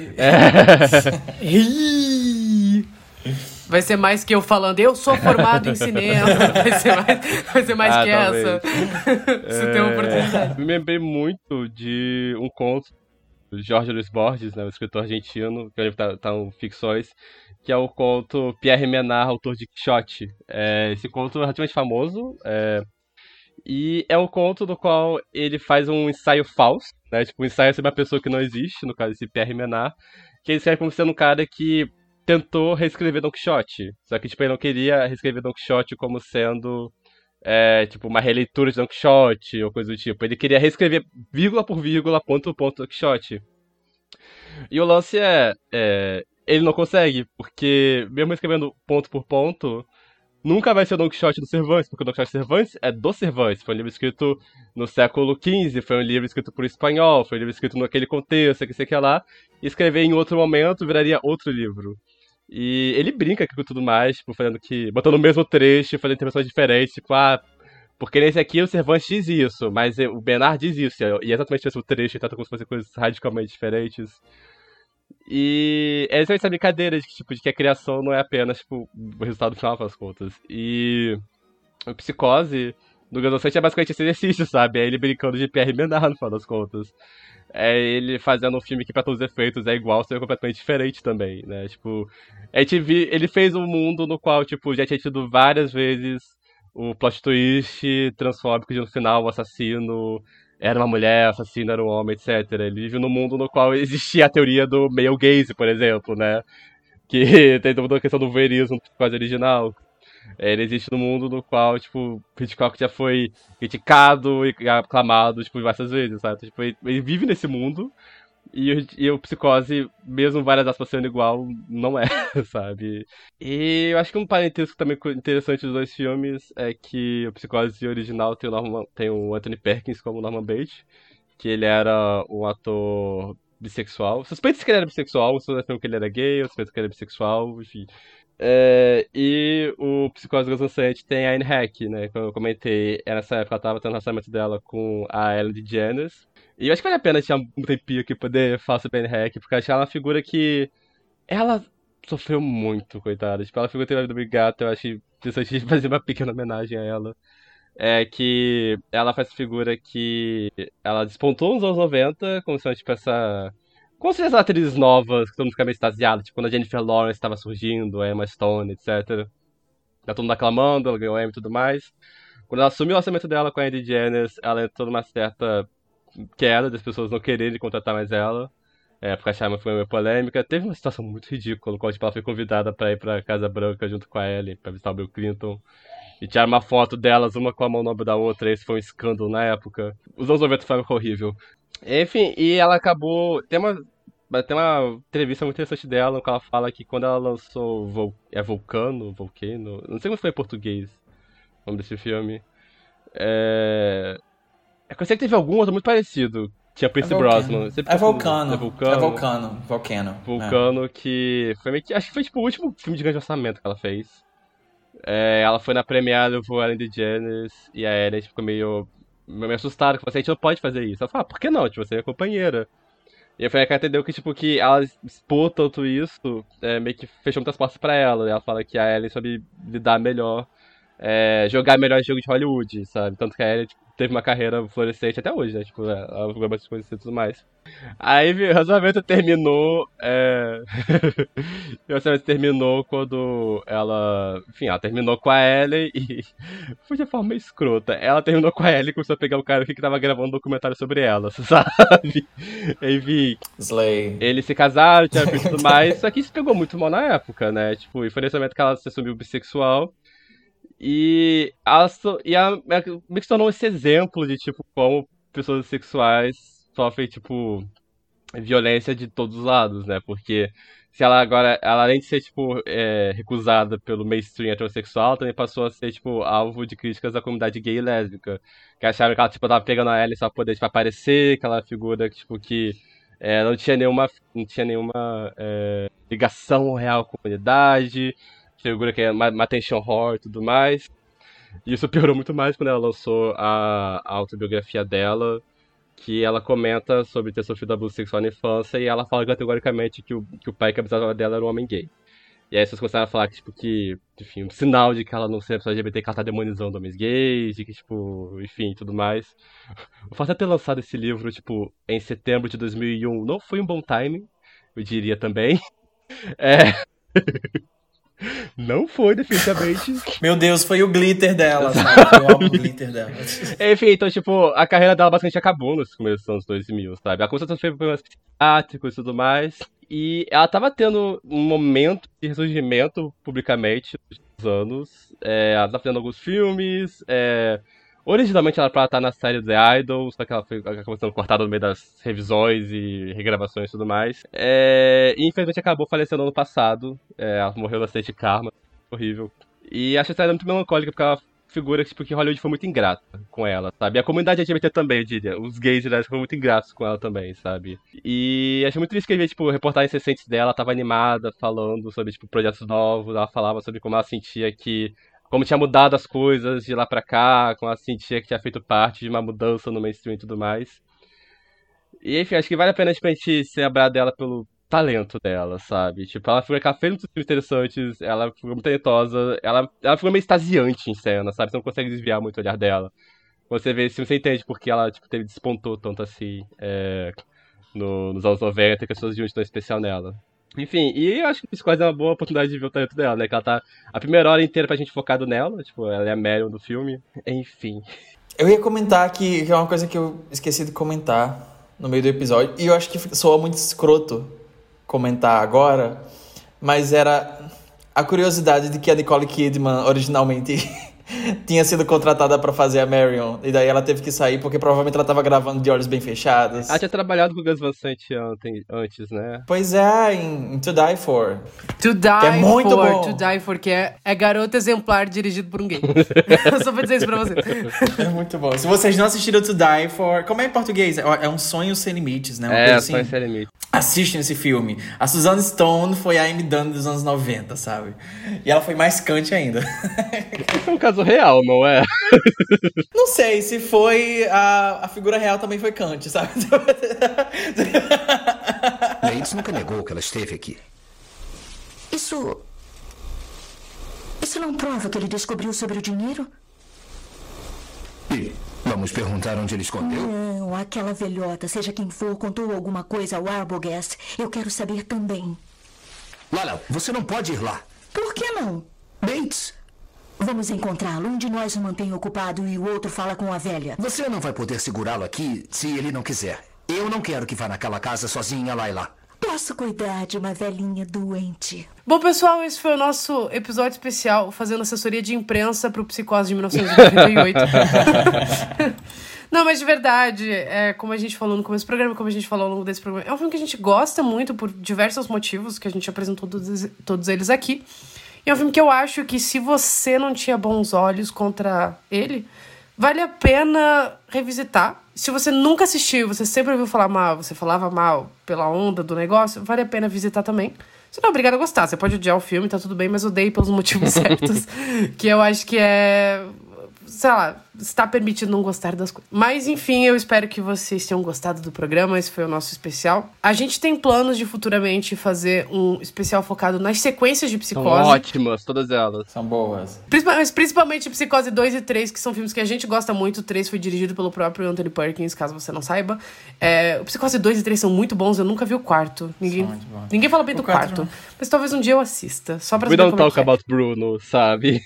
E... Vai ser mais que eu falando, eu sou formado em cinema. Vai ser mais, vai ser mais ah, que talvez. essa. Você tem uma oportunidade. Me lembrei muito de um conto do Jorge Luis Borges, né, o escritor argentino, que está tá um Ficções, que é o conto Pierre Menard, autor de Quixote. É, esse conto é relativamente famoso, é, e é um conto do qual ele faz um ensaio falso, né, tipo um ensaio sobre uma pessoa que não existe, no caso esse Pierre Menard, que ele serve como sendo um cara que tentou reescrever Don Quixote, só que tipo, ele não queria reescrever Don Quixote como sendo é, tipo, uma releitura de Don Quixote ou coisa do tipo. Ele queria reescrever vírgula por vírgula, ponto por ponto Don Quixote. E o lance é, é ele não consegue, porque mesmo escrevendo ponto por ponto, nunca vai ser o Don Quixote do Cervantes, porque o Don Quixote do Cervantes é do Cervantes. Foi um livro escrito no século quinze, foi um livro escrito por espanhol, foi um livro escrito naquele contexto, que sei que lá. E escrever em outro momento viraria outro livro. E ele brinca com tudo mais, tipo, falando que, botando o mesmo trecho, fazendo interpretações diferentes, tipo, ah, porque nesse aqui o Cervantes diz isso, mas o Bernard diz isso, e é exatamente esse o trecho, e trata como se fossem coisas radicalmente diferentes. E é essa brincadeira de que, tipo, de que a criação não é apenas, tipo, o resultado final das contas. E o Psicose do Gus Van Sant é basicamente esse exercício, sabe? É ele brincando de Pierre Menard no final das contas. É ele fazendo um filme que pra todos os efeitos é igual, só é completamente diferente também, né? Tipo, a gente vi, ele fez um mundo no qual, tipo, já tinha tido várias vezes o plot twist transfóbico de no final o assassino era uma mulher, o assassino era um homem, etcétera. Ele vive num mundo no qual existia a teoria do male gaze, por exemplo, né? Que tem toda a questão do voyeurismo quase original. Ele existe num mundo no qual, tipo, Hitchcock já foi criticado e aclamado, tipo, diversas vezes, sabe? Tipo, ele, ele vive nesse mundo e, e o Psicose, mesmo várias aspas sendo igual, não é, sabe? E eu acho que um parentesco também interessante dos dois filmes é que o Psicose original tem o, Norman, tem o Anthony Perkins como Norman Bates, que ele era um ator bissexual. Suspeita que ele era bissexual, os pessoas acham que ele era gay, os suspeitam que ele era bissexual, enfim. É, e o Psicose Gozansante tem a Anne Hack, né? Como eu comentei, nessa época ela tava tendo relacionamento dela com a Ellen DeGeneres. E eu acho que vale a pena tinha um tempinho aqui poder falar sobre a Anne Hack, porque eu acho que ela é uma figura que. Ela sofreu muito, coitada. Tipo, ela ficou tendo a vida do gato, eu acho interessante fazer uma pequena homenagem a ela. É que ela faz figura que ela despontou nos anos noventa, como se tipo essa. Como se as atrizes novas, que todo mundo fica meio extasiado, tipo quando a Jennifer Lawrence estava surgindo, a Emma Stone, etcétera. Tá todo mundo aclamando, ela ganhou Emmy e tudo mais. Quando ela assumiu o orçamento dela com a Andy Janis, ela entrou numa certa queda das pessoas não quererem contratar mais ela. É, porque acharam que foi meio polêmica. Teve uma situação muito ridícula, no qual tipo, ela foi convidada pra ir pra Casa Branca junto com a Ellen, pra visitar o Bill Clinton. E tiraram uma foto delas, uma com a mão no ombro da outra, e isso foi um escândalo na época. Os anos noventa foi horrível. Enfim, e ela acabou... Tem uma, tem uma entrevista muito interessante dela, no qual ela fala que quando ela lançou Vol... é Vulcano, Volcano, não sei como foi em português o nome desse filme. É... É que eu sei que teve algum outro muito parecido. Tinha Pierce é Brosnan. É Vulcano. É Vulcano. É Vulcano. Volcano. Vulcano, é. que foi meio que... Acho que foi tipo o último filme de grande orçamento que ela fez. É, ela foi na premiere do Ellen DeGeneres e a Ellen ficou meio, meio assustada, que falou assim, a gente não pode fazer isso. Ela falou, ah, por que não? Tipo, você é companheira. E aí foi aí que ela entendeu que, tipo, que ela expôs tanto isso, é, meio que fechou muitas portas pra ela. E ela fala que a Ellen soube lidar melhor, é, jogar melhor jogo de Hollywood, sabe? Tanto que a Ellen tipo, teve uma carreira florescente até hoje, né? Tipo, ela ficou bastante conhecida e tudo mais. Aí o relacionamento terminou. É... o relacionamento terminou quando ela. Enfim, ela terminou com a Ellen e. Foi de forma meio escrota. Ela terminou com a Ellen e começou a pegar o cara que tava gravando um documentário sobre ela, sabe? Enfim. Slay. Eles se casaram, tinha filho e tudo mais. Só que isso pegou muito mal na época, né? Tipo, e foi nesse momento que ela se assumiu bissexual. E ela, e ela meio que se tornou esse exemplo de, tipo, como pessoas sexuais sofrem, tipo, violência de todos os lados, né? Porque se ela agora, ela além de ser, tipo, é, recusada pelo mainstream heterossexual, também passou a ser, tipo, alvo de críticas da comunidade gay e lésbica. Que acharam que ela, tipo, tava pegando a Ellie só pra poder, tipo, aparecer, aquela figura, tipo, que é, não tinha nenhuma, não tinha nenhuma é, ligação real com a comunidade. Figura que é uma attention whore e tudo mais. E isso piorou muito mais quando ela lançou a, a autobiografia dela, que ela comenta sobre ter sofrido abuso sexual na infância, e ela fala categoricamente que o, que o pai que abusava dela era um homem gay. E aí as pessoas começaram a falar que, tipo, que, enfim, um sinal de que ela não ser pessoa L G B T, que ela tá demonizando homens gays, de que, tipo, enfim, tudo mais. O fato de ter lançado esse livro, tipo, em setembro de dois mil e um, não foi um bom timing, eu diria também. É... Não foi, definitivamente. Meu Deus, foi o glitter dela, sabe? Eu amo o glitter dela. Enfim, então, tipo, a carreira dela basicamente acabou nos começos dos anos dois mil, sabe? Ela começou a sofrer problemas psiquiátricos e tudo mais. E ela tava tendo um momento de ressurgimento publicamente nos anos. É, ela tava fazendo alguns filmes. É... Originalmente ela era pra estar na série The Idol, só que ela foi, acabou sendo cortada no meio das revisões e regravações e tudo mais. É, e infelizmente acabou falecendo ano passado. É, ela morreu no acidente de karma. Horrível. E acho que ela é muito melancólica, porque ela figura tipo, que Hollywood foi muito ingrata com ela, sabe? E a comunidade L G B T também, eu diria. Os gays e foram muito ingratos com ela também, sabe? E acho muito triste que ver, tipo, reportagens recentes dela, ela tava animada, falando sobre, tipo, projetos novos. Ela falava sobre como ela sentia que como tinha mudado as coisas de lá pra cá, como ela sentia que tinha feito parte de uma mudança no mainstream e tudo mais. E enfim, acho que vale a pena tipo, a gente se lembrar dela pelo talento dela, sabe? Tipo, ela foi, ela fez muitos filmes interessantes, ela foi muito talentosa, ela, ela foi meio extasiante em cena, sabe? Você não consegue desviar muito o olhar dela. Você vê esse filme, você entende porque ela tipo, teve, despontou tanto assim é, no, nos anos noventa e que as pessoas viam um tão especial nela. Enfim, e eu acho que o Psicose é uma boa oportunidade de ver o talento dela, né? Que ela tá a primeira hora inteira pra gente focado nela, tipo, ela é a Marion do filme, enfim. Eu ia comentar que, que é uma coisa que eu esqueci de comentar no meio do episódio, e eu acho que soa muito escroto comentar agora, mas era a curiosidade de que a Nicole Kidman originalmente tinha sido contratada pra fazer a Marion. E daí ela teve que sair porque provavelmente ela tava gravando de olhos bem fechados. Ela tinha trabalhado com o Gus Van Sant antes, né? Pois é, em, em To Die For. To Die que é muito For, bom. To Die For, que é, é Garota Exemplar dirigido por um gay. Só pra dizer isso pra você. É muito bom. Se vocês não assistiram To Die For... Como é em português? É Um Sonho Sem Limites, né? Uma É, coisa assim. Sonho Sem Limites. Assistem esse filme. A Suzanne Stone foi a Amy Dunn dos anos noventa, sabe? E ela foi mais cante ainda. É um caso real, não é? Não sei, se foi... A, a figura real também foi cante, sabe? Bates nunca negou que ela esteve aqui. Isso... Isso não prova que ele descobriu sobre o dinheiro? E vamos perguntar onde ele escondeu? Não, aquela velhota, seja quem for, contou alguma coisa ao Arbogast. Eu quero saber também. Lala, você não pode ir lá. Por que não? Bates, Vamos encontrá-lo. Um de nós o mantém ocupado e o outro fala com a velha. você não vai poder segurá-lo aqui se ele não quiser. Eu não quero que vá naquela casa sozinha, Layla. Posso cuidar de uma velhinha doente. Bom, pessoal, esse foi o nosso episódio especial fazendo assessoria de imprensa pro Psicose de mil novecentos e oitenta e oito. Não, mas de verdade, é, como a gente falou no começo do programa, como a gente falou ao longo desse programa, é um filme que a gente gosta muito por diversos motivos, que a gente apresentou todos, todos eles aqui. E é um filme que eu acho que se você não tinha bons olhos contra ele, vale a pena revisitar. Se você nunca assistiu, você sempre ouviu falar mal, você falava mal pela onda do negócio, vale a pena visitar também. Você não é obrigado a gostar, você pode odiar o filme, tá tudo bem, mas odeie pelos motivos certos, que eu acho que é... sei lá, está permitido não gostar das coisas. Mas, enfim, eu espero que vocês tenham gostado do programa. Esse foi o nosso especial. A gente tem planos de futuramente fazer um especial focado nas sequências de Psicose. São ótimas, todas elas. São boas. Principalmente, principalmente Psicose dois e três, que são filmes que a gente gosta muito. O três foi dirigido pelo próprio Anthony Perkins, caso você não saiba. É, o Psicose dois e três são muito bons. Eu nunca vi o quarto. Ninguém, ninguém fala bem O do quatro quarto. não. Mas talvez um dia eu assista. Só pra We saber don't como é talk que é. about Bruno, sabe?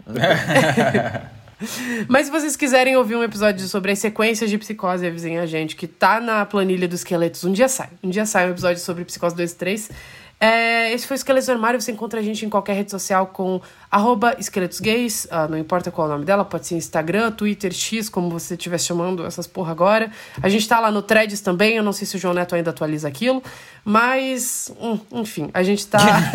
Mas se vocês quiserem ouvir um episódio sobre as sequências de Psicose, avisem a gente, que tá na planilha dos esqueletos. Um dia sai. Um dia sai um episódio sobre Psicose dois e três. É, esse foi o Esqueletos do Armário. Você encontra a gente em qualquer rede social com arroba esqueletosgays. Uh, não importa qual é o nome dela. Pode ser Instagram, Twitter, X, como você estiver chamando essas porra agora. A gente tá lá no Threads também. Eu não sei se o João Neto ainda atualiza aquilo. Mas, hum, enfim, a gente tá...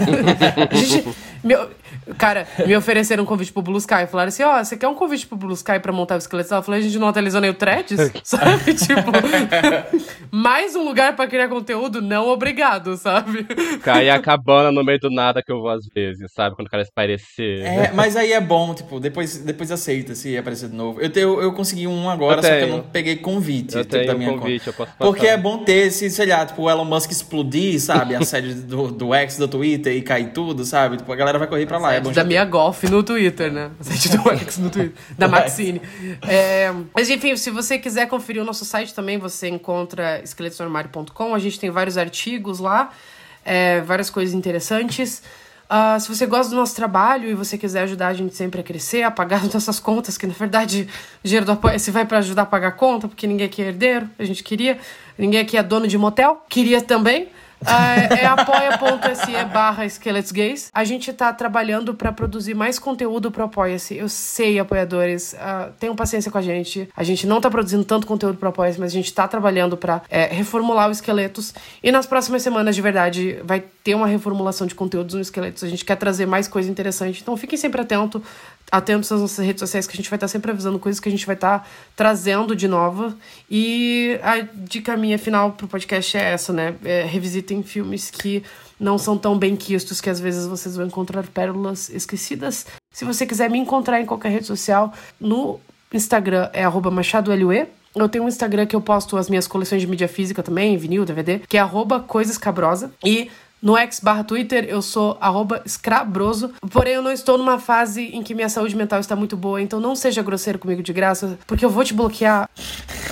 a gente... Meu... Cara, me ofereceram um convite pro Blue Sky. Falaram assim, ó, oh, você quer um convite pro Blue Sky pra montar o esqueleto? Eu falei, a gente não atualizou nem o Threads? Sabe? Tipo, mais um lugar pra criar conteúdo? Não, obrigado, sabe? Cair a cabana no meio do nada que eu vou às vezes, sabe? Quando o cara espairecer. É, mas aí é bom, tipo, depois, depois aceita se aparecer de novo. Eu, tenho, eu consegui um agora, Eu só que eu tenho. não peguei convite. Eu tipo, tenho da um minha convite, conta. eu posso passar. Porque é bom ter, se, sei lá, tipo, o Elon Musk explodir, sabe? A sede do, do X, do Twitter e cair tudo, sabe? Tipo, a galera vai correr pra lá. É bom Da já ter. minha Golf no Twitter, né? A site do X no Twitter. Da Maxine. É, mas enfim, se você quiser conferir o nosso site também, você encontra esqueletos no armário ponto com. A gente tem vários artigos lá, é, várias coisas interessantes. Uh, se você gosta do nosso trabalho e você quiser ajudar a gente sempre a crescer, a pagar as nossas contas, que na verdade o dinheiro do Apoia-se vai para ajudar a pagar a conta, porque ninguém aqui é herdeiro, a gente queria. Ninguém aqui é dono de motel, queria também. Uh, é apoia.se barra esqueletos gays. A gente tá trabalhando pra produzir mais conteúdo pro Apoia-se. Eu sei, apoiadores, uh, tenham paciência com a gente. A gente não tá produzindo tanto conteúdo pro Apoia-se, mas a gente tá trabalhando pra é, reformular o Esqueletos. E nas próximas semanas, de verdade, vai ter uma reformulação de conteúdos no Esqueletos. A gente quer trazer mais coisa interessante. Então fiquem sempre atentos. Atentos às nossas redes sociais, que a gente vai estar sempre avisando coisas que a gente vai estar trazendo de nova. E a dica minha final pro podcast é essa, né? É, revisitem filmes que não são tão bem quistos, que às vezes vocês vão encontrar pérolas esquecidas. Se você quiser me encontrar em qualquer rede social, no Instagram é arroba machadolue. Eu tenho um Instagram que eu posto as minhas coleções de mídia física também, vinil, D V D, que é arroba coisascabrosa. E no X barra Twitter, eu sou arroba escrabroso. Porém, eu não estou numa fase em que minha saúde mental está muito boa, então não seja grosseiro comigo de graça, porque eu vou te bloquear.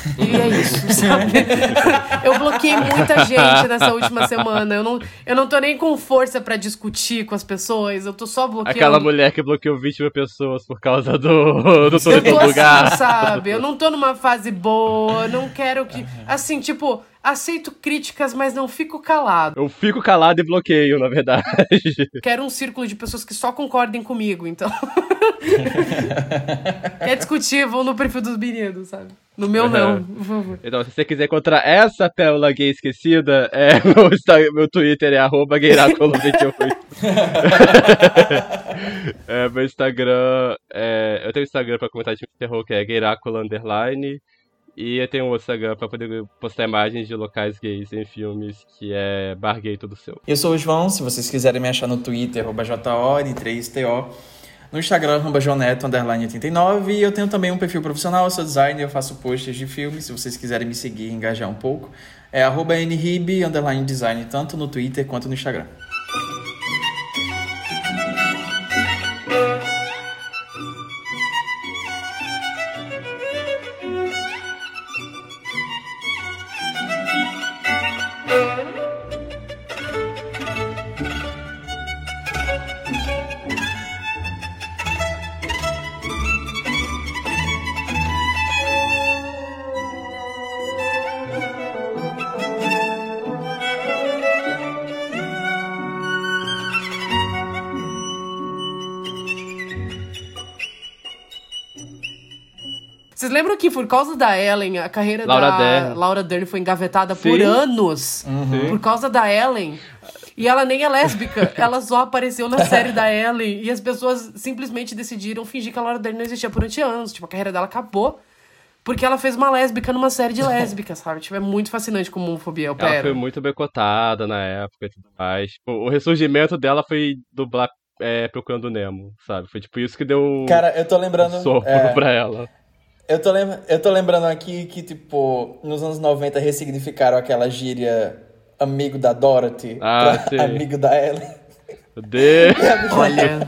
E é isso, sabe? Eu bloqueei muita gente nessa última semana. Eu não, eu não tô nem com força pra discutir com as pessoas. Eu tô só bloqueando. Aquela mulher que bloqueou vinte mil pessoas por causa do, do Eu tô lugar. assim, sabe? Eu não tô numa fase boa. Não quero que... Assim, tipo... Aceito críticas, mas não fico calado. Eu fico calado e bloqueio, na verdade. Quero um círculo de pessoas que só concordem comigo, então... Quer discutir, vão no perfil dos meninos, sabe? No meu, não, por favor. Então, se você quiser encontrar essa pérola gay esquecida, é, meu, Instagram, meu Twitter é arroba gayracolo vinte e oito. É, meu Instagram... É, eu tenho um Instagram pra comentar de terror, que é gayracolo underline. E eu tenho um Instagram pra poder postar imagens de locais gays em filmes, que é bar gay tudo seu. Eu sou o João, se vocês quiserem me achar no Twitter, arroba J O N três T O. No Instagram, arroba joneto, underline oitenta e nove. E eu tenho também um perfil profissional, eu sou designer, eu faço posts de filmes. Se vocês quiserem me seguir e engajar um pouco, é arroba nrib, underline design, tanto no Twitter quanto no Instagram. Vocês lembram que por causa da Ellen, a carreira Laura da Dern. Laura Dern foi engavetada Sim. por anos? Uhum. Por causa da Ellen. E ela nem é lésbica, ela só apareceu na série da Ellen. E as pessoas simplesmente decidiram fingir que a Laura Dern não existia durante anos. Tipo, a carreira dela acabou porque ela fez uma lésbica numa série de lésbicas, sabe? Tipo, é muito fascinante como homofobia opera. Ela foi muito boicotada na época e tudo mais. Tipo, o ressurgimento dela foi dublar é, Procurando Nemo, sabe? Foi tipo isso que deu Cara, eu tô lembrando... um sopro é... pra ela. Eu tô, lem- eu tô lembrando aqui que, tipo, nos anos noventa ressignificaram aquela gíria amigo da Dorothy Ah, pra sim. amigo da Ellen. Meu Deus! Olha...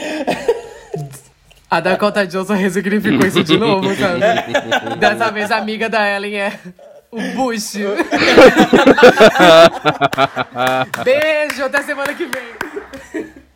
A Dakota Johnson ressignificou isso de novo, sabe? Dessa vez a amiga da Ellen é o Bush. Beijo, até semana que vem.